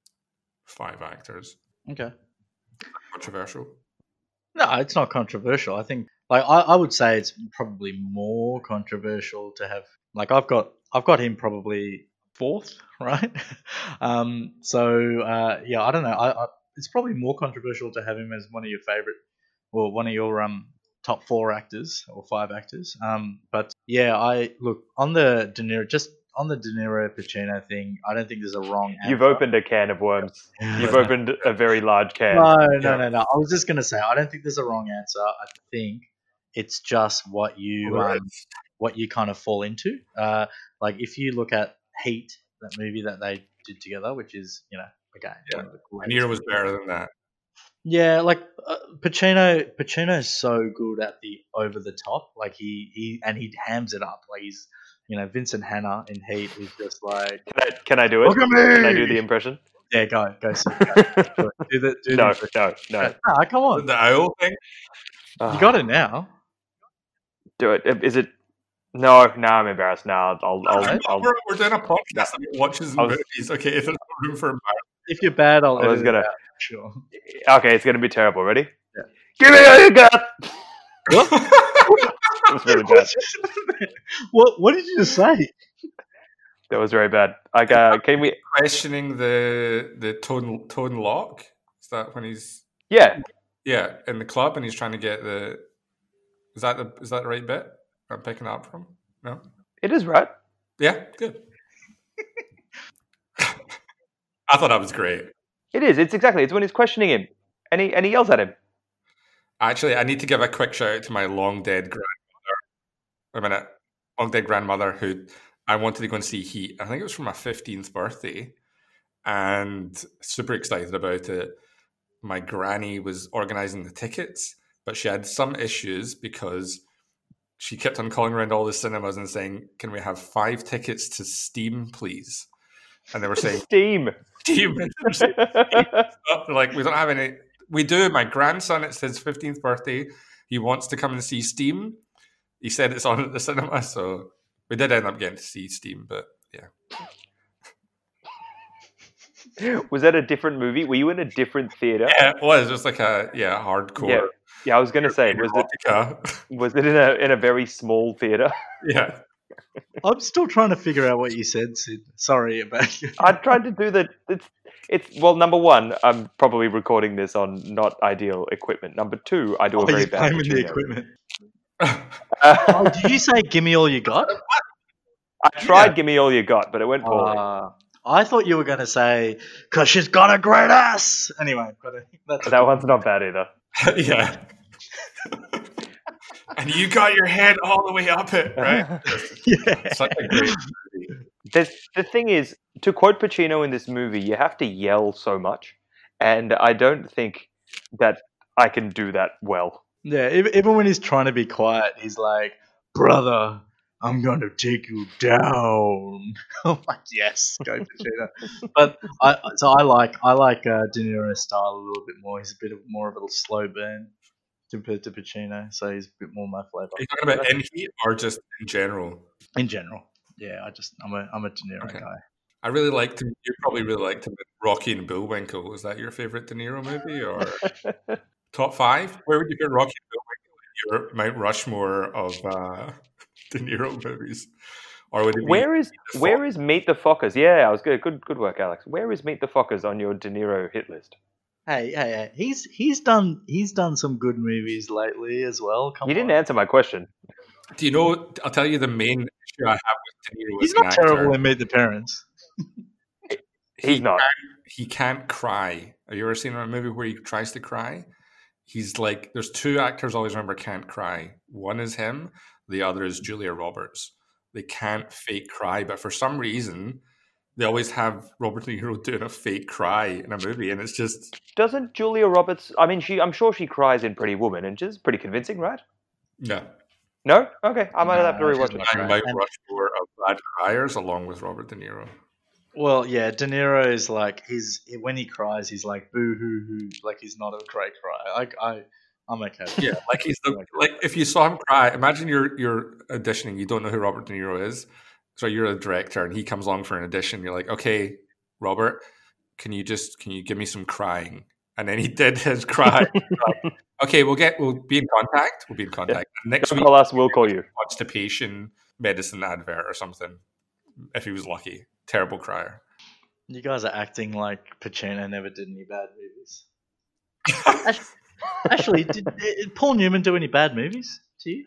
five actors. Okay. Controversial. No, it's not controversial. I think, like, I, I would say it's probably more controversial to have, like, I've got, I've got him probably fourth, right? um, so uh, yeah, I don't know. I, I, it's probably more controversial to have him as one of your favorite, or one of your um top four actors or five actors. Um, but yeah, I look on the De Niro, just on the De Niro Pacino thing. I don't think there's a wrong answer. You've opened a can of worms. You've opened a very large can. No, no, Yeah. no, no. I was just gonna say I don't think there's a wrong answer. I think it's just what you Right. um, what you kind of fall into. Uh, like if you look at Heat, that movie that they did together, which is, you know, again, Yeah. one of the De greatest Niro was better than that. Yeah, like uh, Pacino. Pacino's so good at the over the top. Like he, he and he hams it up. Like he's, you know, Vincent Hanna in Heat is just like, Can I, can I do it? look at me. Can I do the impression? Yeah, go, go, Sid, go. Do it. Do the, do no, the no, no. Ah, come on, The owl thing? Ah, you got it now. Do it. Is it? No, no, I'm embarrassed. No, I'll, I'll, I'll, Alright. I'll we're, we're doing a podcast that watches I was- movies. Okay, there's no room for If you're bad, I'll I was edit gonna- it out. Sure. Okay, it's gonna be terrible. Ready? Yeah. Give me all you got. What? That was really bad. what? What did you just say? That was very bad. Like, uh, can we? questioning the the tone tone lock. Is that when he's Yeah, yeah in the club and he's trying to get the? Is that the is that the right bit? I'm picking up from no. it is right. Yeah, good. I thought that was great. It is. It's exactly. It's when he's questioning him, and he and he yells at him. Actually, I need to give a quick shout out to my long dead grandmother. Wait a minute, long dead grandmother who I wanted to go and see Heat. I think it was for my fifteenth birthday, and super excited about it. My granny was organising the tickets, but she had some issues because she kept on calling around all the cinemas and saying, "Can we have five tickets to Steam, please?" And they were saying, Steam. "Steam." Like, we don't have any. We do. My grandson, it's his fifteenth birthday. He wants to come and see Steam. He said it's on at the cinema, so we did end up getting to see Steam, but yeah. Was that a different movie? Were you in a different theater? Yeah, it was just like a yeah hardcore. Yeah. Yeah, I was going to say, was it erotica. was it in a in a very small theater? Yeah. I'm still trying to figure out what you said, Sid. Sorry about you. I tried to do the. It's, it's well, number one, I'm probably recording this on not ideal equipment. Number two, I do a Oh, very you're bad. playing with the Pacino. equipment. Uh, Oh, did you say "Give me all you got"? I tried Yeah. Give Me All You Got, but it went poorly. Uh, I thought you were going to say, because she's got a great ass. Anyway, but uh, that's that one's not bad either. Yeah. And you got your head all the way up it, right? Yeah. Such a great movie. There's, the thing is, to quote Pacino in this movie, you have to yell so much, and I don't think that I can do that well. Yeah, even, even when he's trying to be quiet, he's like, brother, I'm going to take you down. I'm like, yes, go Pacino. But I, so I like I like uh, De Niro's style a little bit more. He's a bit of more of a slow burn compared to Pacino, so he's a bit more my flavour. Are you talking about in Heat or just in general? In general, yeah, I just I'm a I'm a De Niro Okay. guy. I really liked him. You probably really liked him in Rocky and Bullwinkle. Was that your favorite De Niro movie or top five? Where would you put Rocky and Bullwinkle in your Mount Rushmore of uh, De Niro movies? Or would it be Where is The where Fox? is Meet the Fockers? Yeah, I was good. Good good work, Alex. Where is Meet the Fockers on your De Niro hit list? Hey, hey, hey, he's he's done he's done some good movies lately as well. Come You didn't on. answer my question. Do you know? I'll tell you the main issue I have with De Niro He's as an not actor. terrible in Meet the Parents. He's not. He can't cry. Have you ever seen a movie where he tries to cry? He's like, there's two actors I always remember can't cry. One is him, the other is Julia Roberts. They can't fake cry, but for some reason, they always have Robert De Niro doing a fake cry in a movie, and it's just Doesn't Julia Roberts? I mean, she. I'm sure she cries in Pretty Woman, and she's pretty convincing, right? no. No. Okay, I might No, have to she's rewatch not. it. I'm Right. Mount And- Rushmore of bad criers, along with Robert De Niro. Well, yeah, De Niro is like he's when he cries, he's like boo hoo hoo, like he's not a great cry. Like I, I'm okay. With Yeah, that. like he's the, like if you saw him cry, imagine you're you're auditioning, you don't know who Robert De Niro is, so you're a director and he comes along for an audition. You're like, okay, Robert, can you just can you give me some crying? And then he did his cry. Like, okay, we'll get we'll be in contact. We'll be in contact. And next Don't week, call us. We'll call you. constipation medicine advert or something. If he was lucky, terrible crier. You guys are acting like Pacino never did any bad movies. Actually, actually did, did Paul Newman do any bad movies to you?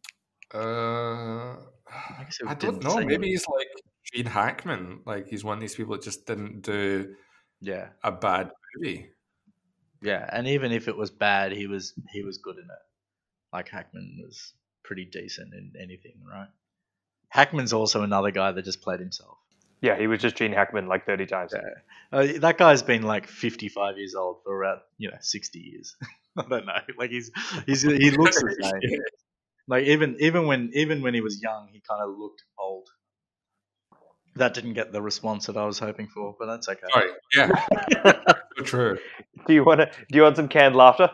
Uh, I guess it I didn't don't know. say Maybe anything. he's like Gene Hackman. Like he's one of these people that just didn't do Yeah, a bad movie. yeah, and even if it was bad, he was he was good in it. Like Hackman was pretty decent in anything, right? Hackman's also another guy that just played himself. Yeah, he was just Gene Hackman like thirty times. Yeah. Uh, that guy's been like fifty-five years old for about you know sixty years. I don't know. Like he's he's he looks the same. Like even even when even when he was young, he kind of looked old. That didn't get the response that I was hoping for, but that's okay. Sorry. Yeah. So true. Do you want to? Do you want some canned laughter?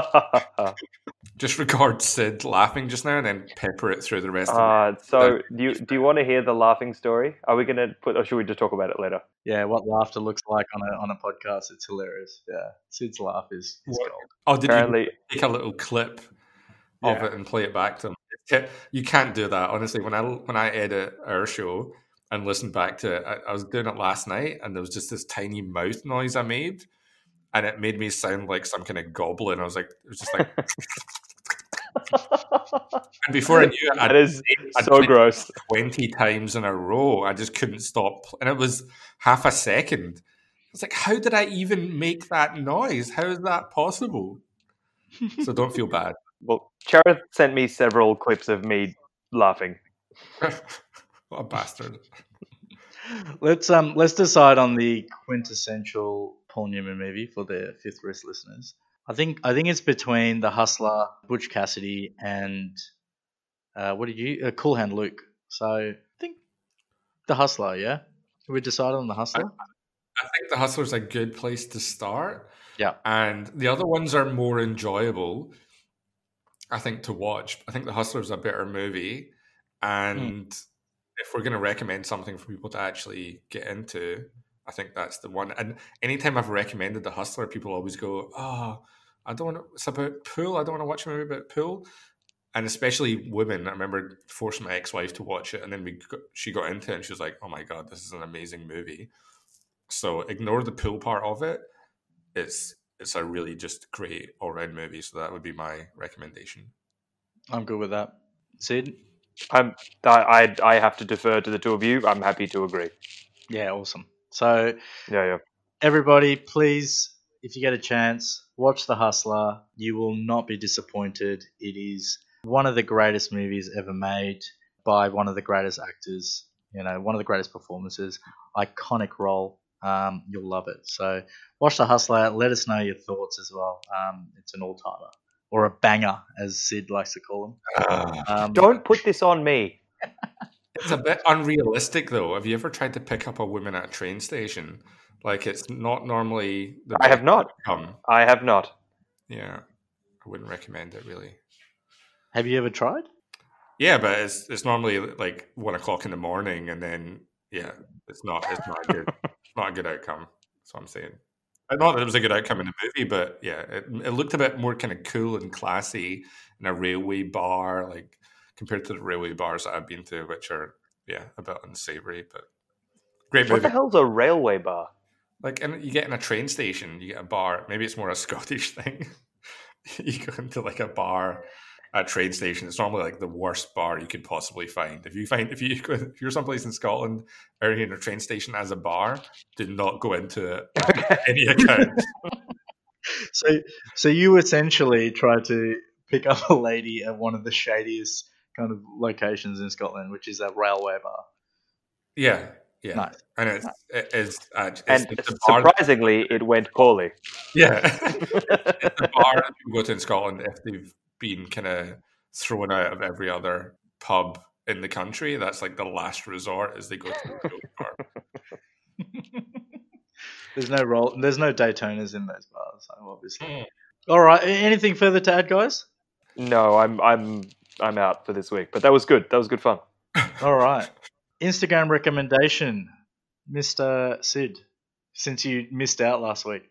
Just record Sid laughing just now and then pepper it through the rest of uh, so, That- do you do you want to hear the laughing story? Are we going to put, or should we just talk about it later? Yeah, what laughter looks like on a on a podcast, it's hilarious. Yeah, Sid's laugh is, is What? gold. it. Oh, did Apparently, you take a little clip of Yeah. it and play it back to them? It's- You can't do that, honestly. When I when I edit our show and listen back to it, I, I was doing it last night, and there was just this tiny mouth noise I made, and it made me sound like some kind of goblin. I was like, it was just like, and before I knew it, that I'd, is I'd so played it gross. twenty times in a row. I just couldn't stop, and it was half a second. I was like, how did I even make that noise? How is that possible? So don't feel bad. Well, Charith sent me several clips of me laughing. What a bastard. Let's um let's decide on the quintessential Paul Newman movie for the Fifth Wrist listeners. I think I think it's between The Hustler, Butch Cassidy, and uh, what did you uh, Cool Hand Luke. So I think The Hustler. Yeah, Can we decide on The Hustler. I think The Hustler's a good place to start. Yeah. And the other ones are more enjoyable, I think, to watch. I think The Hustler's a better movie. And mm. if we're going to recommend something for people to actually get into, I think that's the one. And anytime I've recommended The Hustler, people always go, oh, I don't want to, it's about pool. I don't want to watch a movie about pool. And especially women. I remember forcing my ex-wife to watch it, and then we got, she got into it, and she was like, oh my God, this is an amazing movie. So ignore the pool part of it. It's it's a really just great all-round movie. So that would be my recommendation. I'm good with that. Sid? I'm, I, I I have to defer to the two of you. I'm happy to agree. Yeah, awesome. So Yeah, yeah. everybody, please, if you get a chance, watch The Hustler. You will not be disappointed. It is one of the greatest movies ever made by one of the greatest actors. You know, one of the greatest performances. Iconic role. Um, you'll love it. So watch The Hustler. Let us know your thoughts as well. Um, it's an all-timer. Or a banger, as Sid likes to call them. Ah. Um, Don't put this on me. It's a bit unrealistic, though. Have you ever tried to pick up a woman at a train station? Like, it's not normally the I have best not. outcome. I have not. Yeah, I wouldn't recommend it, really. have you ever tried? Yeah, but it's it's normally like one o'clock in the morning, and then yeah, it's not it's not a good not a good outcome. That's what I'm saying. Not that it was a good outcome in the movie, but yeah, it, it looked a bit more kind of cool and classy in a railway bar, like compared to the railway bars that I've been to, which are yeah a bit unsavory, but great What movie. the hell's a railway bar? Like, and you get in a train station, you get a bar. Maybe it's more a Scottish thing. You go into like a bar at a train station. It's normally like the worst bar you could possibly find. If you find if you if you're someplace in Scotland or you're in a train station as a bar, do not go into it at any account. So, so you essentially tried to pick up a lady at one of the shadiest kind of locations in Scotland, which is a railway bar. Yeah, yeah, Nice. and it's it is uh, it's, And it's a bar. surprisingly, it went poorly. Yeah, it's a bar that people go to in Scotland if they've been kind of thrown out of every other pub in the country. That's like the last resort, is they go to the bar. There's no roll. There's no Daytonas in those bars, obviously. Mm. All right. Anything further to add, guys? No, I'm I'm I'm out for this week. But that was good. That was good fun. All right. Instagram recommendation, Mister Sid, since you missed out last week.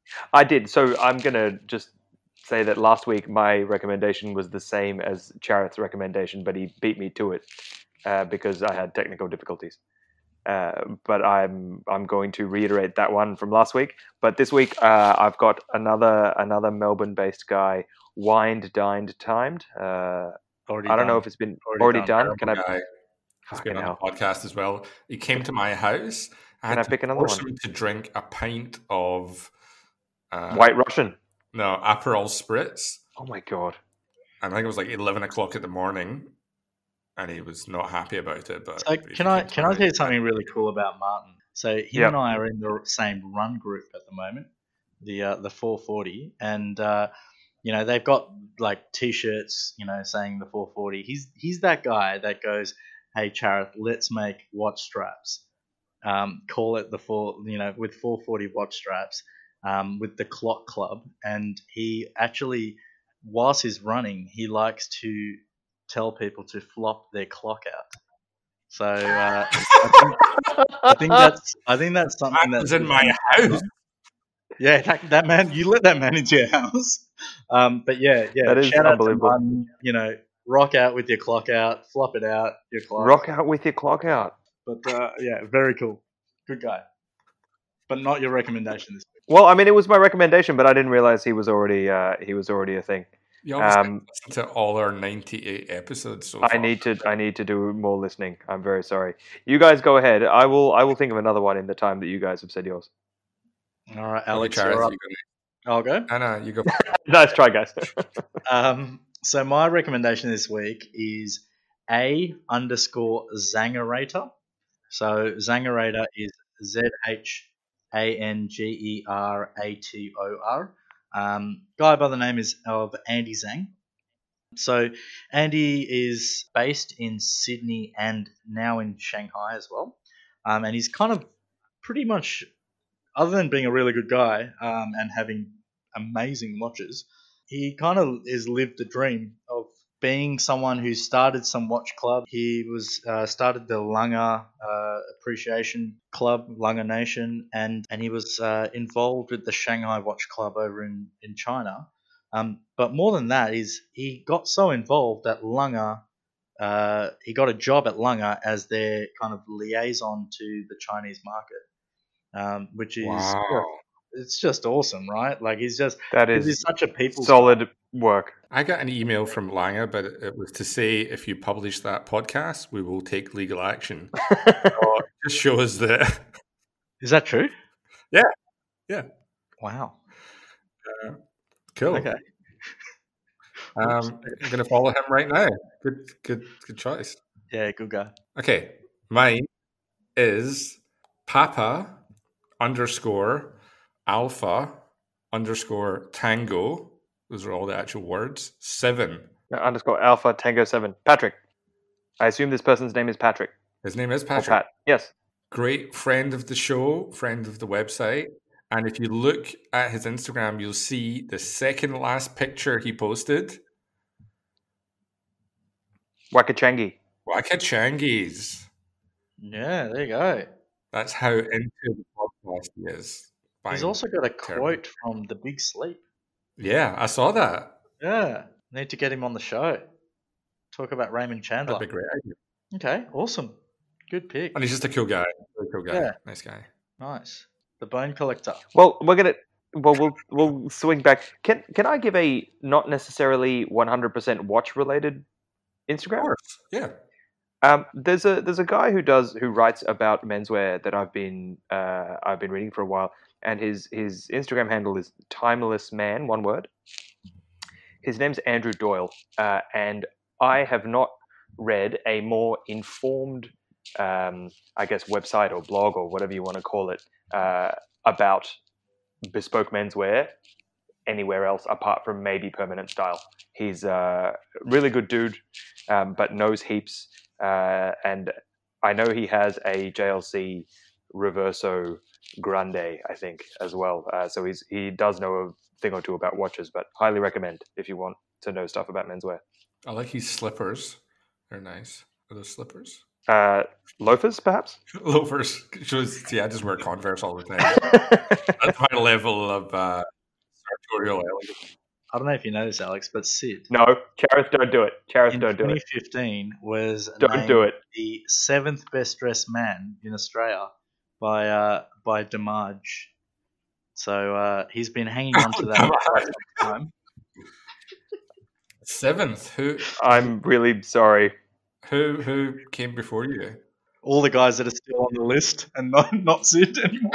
I did. So I'm gonna just say that last week my recommendation was the same as Chareth's recommendation, but he beat me to it uh, because I had technical difficulties. Uh, but I'm I'm going to reiterate that one from last week. But this week uh, I've got another another Melbourne-based guy, Wined, Dined, Timed. Uh, Already I don't done. know if it's been Already already, done. done. Can I? Guy has been Fucking on hell. the podcast as well. He came to my house. I Can had I to pick another force one? him to drink a pint of uh, White Russian. no Aperol spritz. Oh my god. And I think it was like eleven o'clock in the morning, and he was not happy about it. But So he can I came to can I my- tell you something really cool about Martin? So him Yep. and I are in the same run group at the moment, the uh, the four forty, and uh, you know they've got like T-shirts, you know, saying the four forty. He's he's that guy that goes, "Hey Charith, let's make watch straps. Um, call it the four, you know, with four forty watch straps, um, with the Clock Club." And he actually, whilst he's running, he likes to tell people to flop their clock out. So uh, I, think, I think that's I think that's something That was that's in my house. Yeah, that, that man, you let that man into your house. Um, but yeah, yeah, That is shout out to unbelievable. Martin, you know, rock out with your clock out, flop it out, your clock. Rock out with your clock out. But uh, yeah, very cool, good guy. But not your recommendation this week. Well, I mean, it was my recommendation, but I didn't realize he was already uh, he was already a thing. You obviously Um, listened to all our ninety-eight episodes so far. I need to I need to do more listening. I'm very sorry. You guys go ahead. I will I will think of another one in the time that you guys have said yours. All right, Okay, Alex, Charles, you're up. you I'll go. go. Anna, you go. Nice try, guys. Um, so my recommendation this week is A underscore Zangerator. So Zangerator is Z H A N G E R A T O R. Um, guy by the name is of Andy Zhang. So Andy is based in Sydney and now in Shanghai as well. Um, and he's kind of pretty much, other than being a really good guy um, and having amazing watches, he kind of has lived the dream of being someone who started some watch club. He was uh, started the Lange uh, Appreciation Club, Lange Nation, and and he was uh, involved with the Shanghai Watch Club over in in China. Um, but more than that, is he got so involved that Lange, uh, he got a job at Lange as their kind of liaison to the Chinese market, um, which is Wow. it's just awesome, right? Like he's just That he's is such a people solid work. I got an email from Langer, but it was to say if you publish that podcast, we will take legal action. So it just shows that. Is that true? Yeah. Yeah. Wow. Uh, cool. Okay. Um, I'm going to follow him right now. Good, good, good choice. Yeah, good guy. Okay, mine is Papa underscore Alpha underscore Tango. Those are all the actual words. Seven. No, underscore Alpha Tango Seven. Patrick. I assume this person's name is Patrick. His name is Or Patrick. Pat. Yes. Great friend of the show, friend of the website. And if you look at his Instagram, you'll see the second last picture he posted. Wakachangi. Wakachangis. Yeah, there you go. That's how into the podcast he is. He's Fine. also got a Terrible. quote from The Big Sleep. Yeah, I saw that. Yeah, need to get him on the show. Talk about Raymond Chandler. That'd be a great idea. Okay, awesome. Good pick. And he's just a cool guy. Really cool guy. Yeah. Nice guy. Nice. The Bone Collector. Well, we're gonna. Well, we'll we'll swing back. Can can I give a not necessarily one hundred percent watch related Of Instagram? course. Yeah. Um, there's a there's a guy who does who writes about menswear that I've been uh, I've been reading for a while, and his his Instagram handle is Timeless Man, one word. His name's Andrew Doyle, uh, and I have not read a more informed, um, I guess, website or blog or whatever you want to call it uh, about bespoke menswear anywhere else apart from maybe Permanent Style. He's a really good dude, um, but knows heaps. Uh, and I know he has a J L C Reverso Grande, I think, as well. Uh, so he's he does know a thing or two about watches, but highly recommend if you want to know stuff about menswear. I like his slippers. They're nice. Are those slippers? Uh, loafers, perhaps? Loafers. Shows, see, I just wear Converse all the time. That's my level of uh, sartorial elegance. I don't know if you know this, Alex, but Sid No, Charith, don't do it. Charith, in don't do twenty it. fifteen was Don't named do it. the seventh best dressed man in Australia by uh, by Demarge. So uh, he's been hanging on to that for quite some time. Seventh. Who I'm really sorry. who who came before you? All the guys that are still on the list and not not Sid anymore.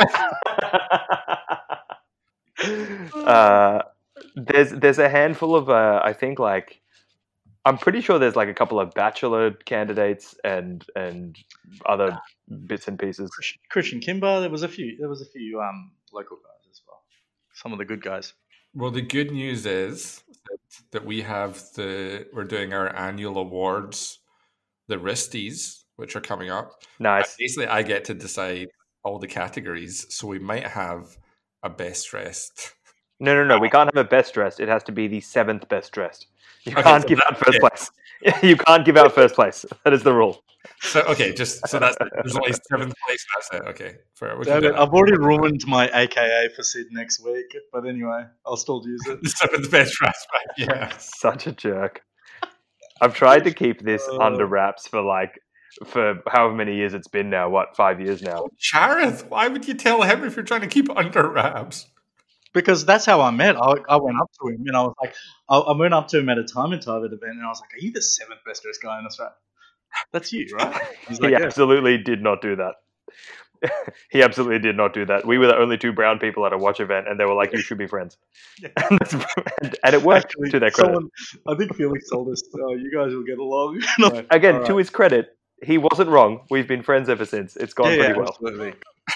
uh, there's there's a handful of uh, I think like I'm pretty sure there's like a couple of bachelor candidates and and other bits and pieces. Christian, Christian Kimber. There was a few. There was a few um, local guys as well. Some of the good guys. Well, the good news is that, that we have the we're doing our annual awards, the Wristies, which are coming up. Nice. Basically, I get to decide all the categories, so we might have a best dressed. No, no, no. We can't have a best dressed. It has to be the seventh best dressed. You Okay, can't so give out that's first it. place. You can't give out first place. That is the rule. So okay, just so that's it. There's only seventh place. That's it. Okay, fair. We can Damn do it, that. I've already ruined my A K A for Sid next week. But anyway, I'll still use it. The seventh best dressed. Right? Yeah. Such a jerk. I've tried to keep this Uh, under wraps for like for however many years it's been now. What, five years now? Charith, why would you tell him if you're trying to keep it under wraps? Because that's how I met. I, I went up to him and I was like, I, I went up to him at a Time and Tide event and I was like, "Are you the seventh best dressed guy in Australia?" That's you, right? He's He like, "Yeah." absolutely did not do that. He absolutely did not do that. We were the only two brown people at a watch event, and they were like, "You should be friends," Yeah. and, that's- and- and it worked Actually, to their credit. someone, I think Felix told us, oh, you guys will get along. And I'm like, Again, "All to right." his credit, he wasn't wrong. We've been friends ever since. It's gone yeah, pretty yeah, well. absolutely.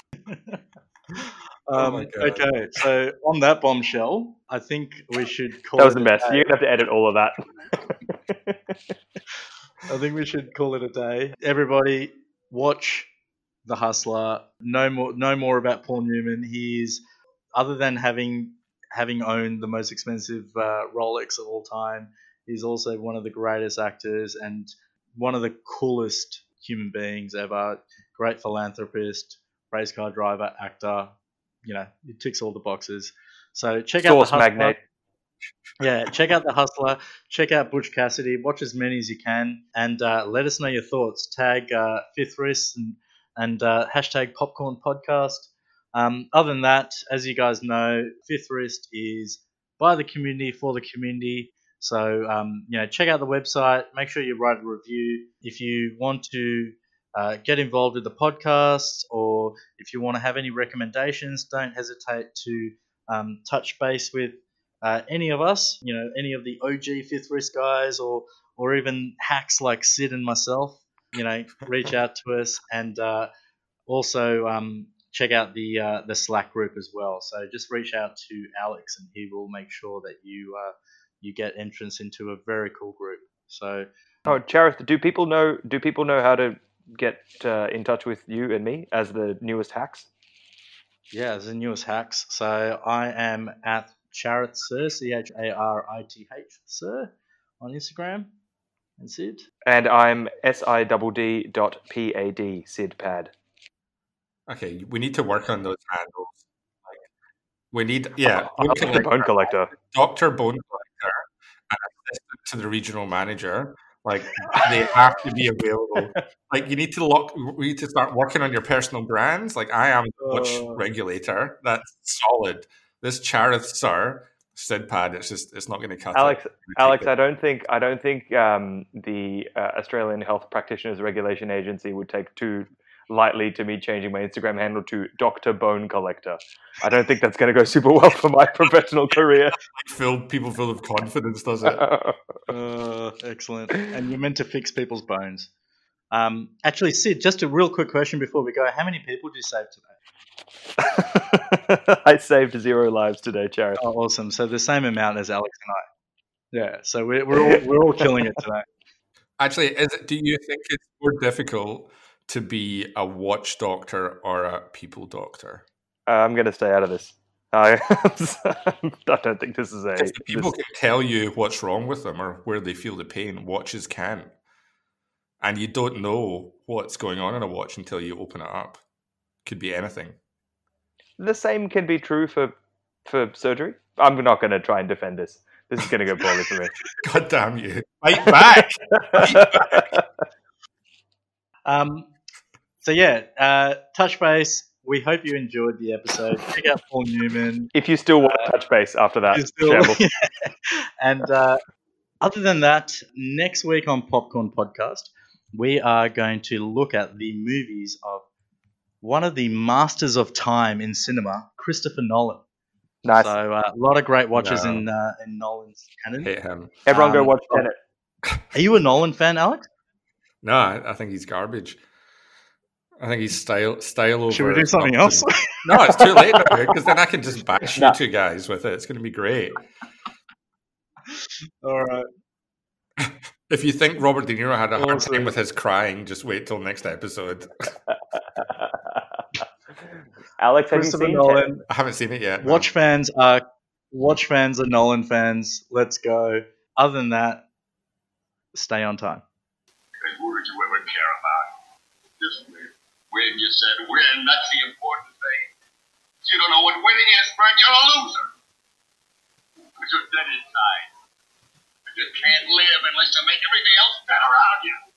Oh um, my God. okay, so on that bombshell, I think we should call That was it a mess. day. You're gonna have to edit all of that. I think we should call it a day. Everybody, watch The Hustler. No more, no more about Paul Newman. He's, other than having having owned the most expensive uh, Rolex of all time, he's also one of the greatest actors and one of the coolest human beings ever. Great philanthropist, race car driver, actor. You know, he ticks all the boxes. So check out Source The Hustler. magnate. Yeah, check out The Hustler. Check out Butch Cassidy. Watch as many as you can, and uh, let us know your thoughts. Tag uh, Fifth Wrist and and uh, hashtag Popcorn Podcast. Um, other than that, as you guys know, Fifth Wrist is by the community for the community. So, um, you know, check out the website. Make sure you write a review. If you want to uh, get involved with the podcast, or if you want to have any recommendations, don't hesitate to um, touch base with uh, any of us. You know, any of the O G Fifth Wrist guys, or or even hacks like Sid and myself. You know, reach out to us, and uh, also um, check out the uh, the Slack group as well. So just reach out to Alex, and he will make sure that you uh, you get entrance into a very cool group. So, oh, Charith, do people know? Do people know how to get uh, in touch with you and me as the newest hacks? yeah, the newest hacks. So I am at Charith Sir, C H A R I T H Sir, on Instagram. And Sid. And I'm S I D D dot P A D, Sid Pad. Okay, we need to work on those handles. Like, we need, yeah, I'm bone the collector, bone collector. Doctor Bone Collector, and assistant to the regional manager. Like, they have to be available. Like, you need to lock. We need to start working on your personal brands. Like, I am the watch Uh. regulator. That's solid. This Charith Sir, Sid Pad. It's just, it's not going to cut Alex, it. Alex, I don't think I don't think um, the uh, Australian Health Practitioners Regulation Agency would take too lightly to me changing my Instagram handle to Doctor Bone Collector. I don't think that's going to go super well for my professional career. Like, fill people full of confidence, does it? Uh, excellent. And you're meant to fix people's bones. Um, actually, Sid, just a real quick question before we go. How many people did you save today? I saved zero lives today, Charith. Oh, awesome. So the same amount as Alex and I. Yeah, so we're, we're, all, we're all killing it today. Actually, is it, do you think it's more difficult to be a watch doctor or a people doctor? Uh, I'm going to stay out of this. I, I don't think this is a... Because the people this- can tell you what's wrong with them or where they feel the pain. Watches can't. And you don't know what's going on in a watch until you open it up. Could be anything. The same can be true for for surgery. I'm not going to try and defend this. This is going to go poorly for me. God damn you. Fight back! Fight back! Um, so, yeah, uh, touch base. We hope you enjoyed the episode. Check out Paul Newman. If you still want to touch base after that You're still- shambles. Yeah. And uh, other than that, next week on Popcorn Podcast, we are going to look at the movies of one of the masters of time in cinema, Christopher Nolan. Nice. So uh, a lot of great watches No. in uh, in Nolan's canon. Hate him. Everyone go um, watch Tenet. Are you a Nolan fan, Alex? No, I, I think he's garbage. I think he's style style over. Should we do something else? No, it's too late now because then I can just bash No. you two guys with it. It's going to be great. All right. If you think Robert De Niro had a hard Awesome. time with his crying, just wait till next episode. Alex, have you Christopher seen Nolan. Tenet? I haven't seen it yet. no. Watch fans are watch fans are Nolan fans. Let's go. Other than that, stay on time. Because words you ever care about. Just win. Win, you said win. That's the important thing. If you don't know what winning is, Fred, you're a loser. Because you're dead inside. And you can't live unless you make everything else dead around you.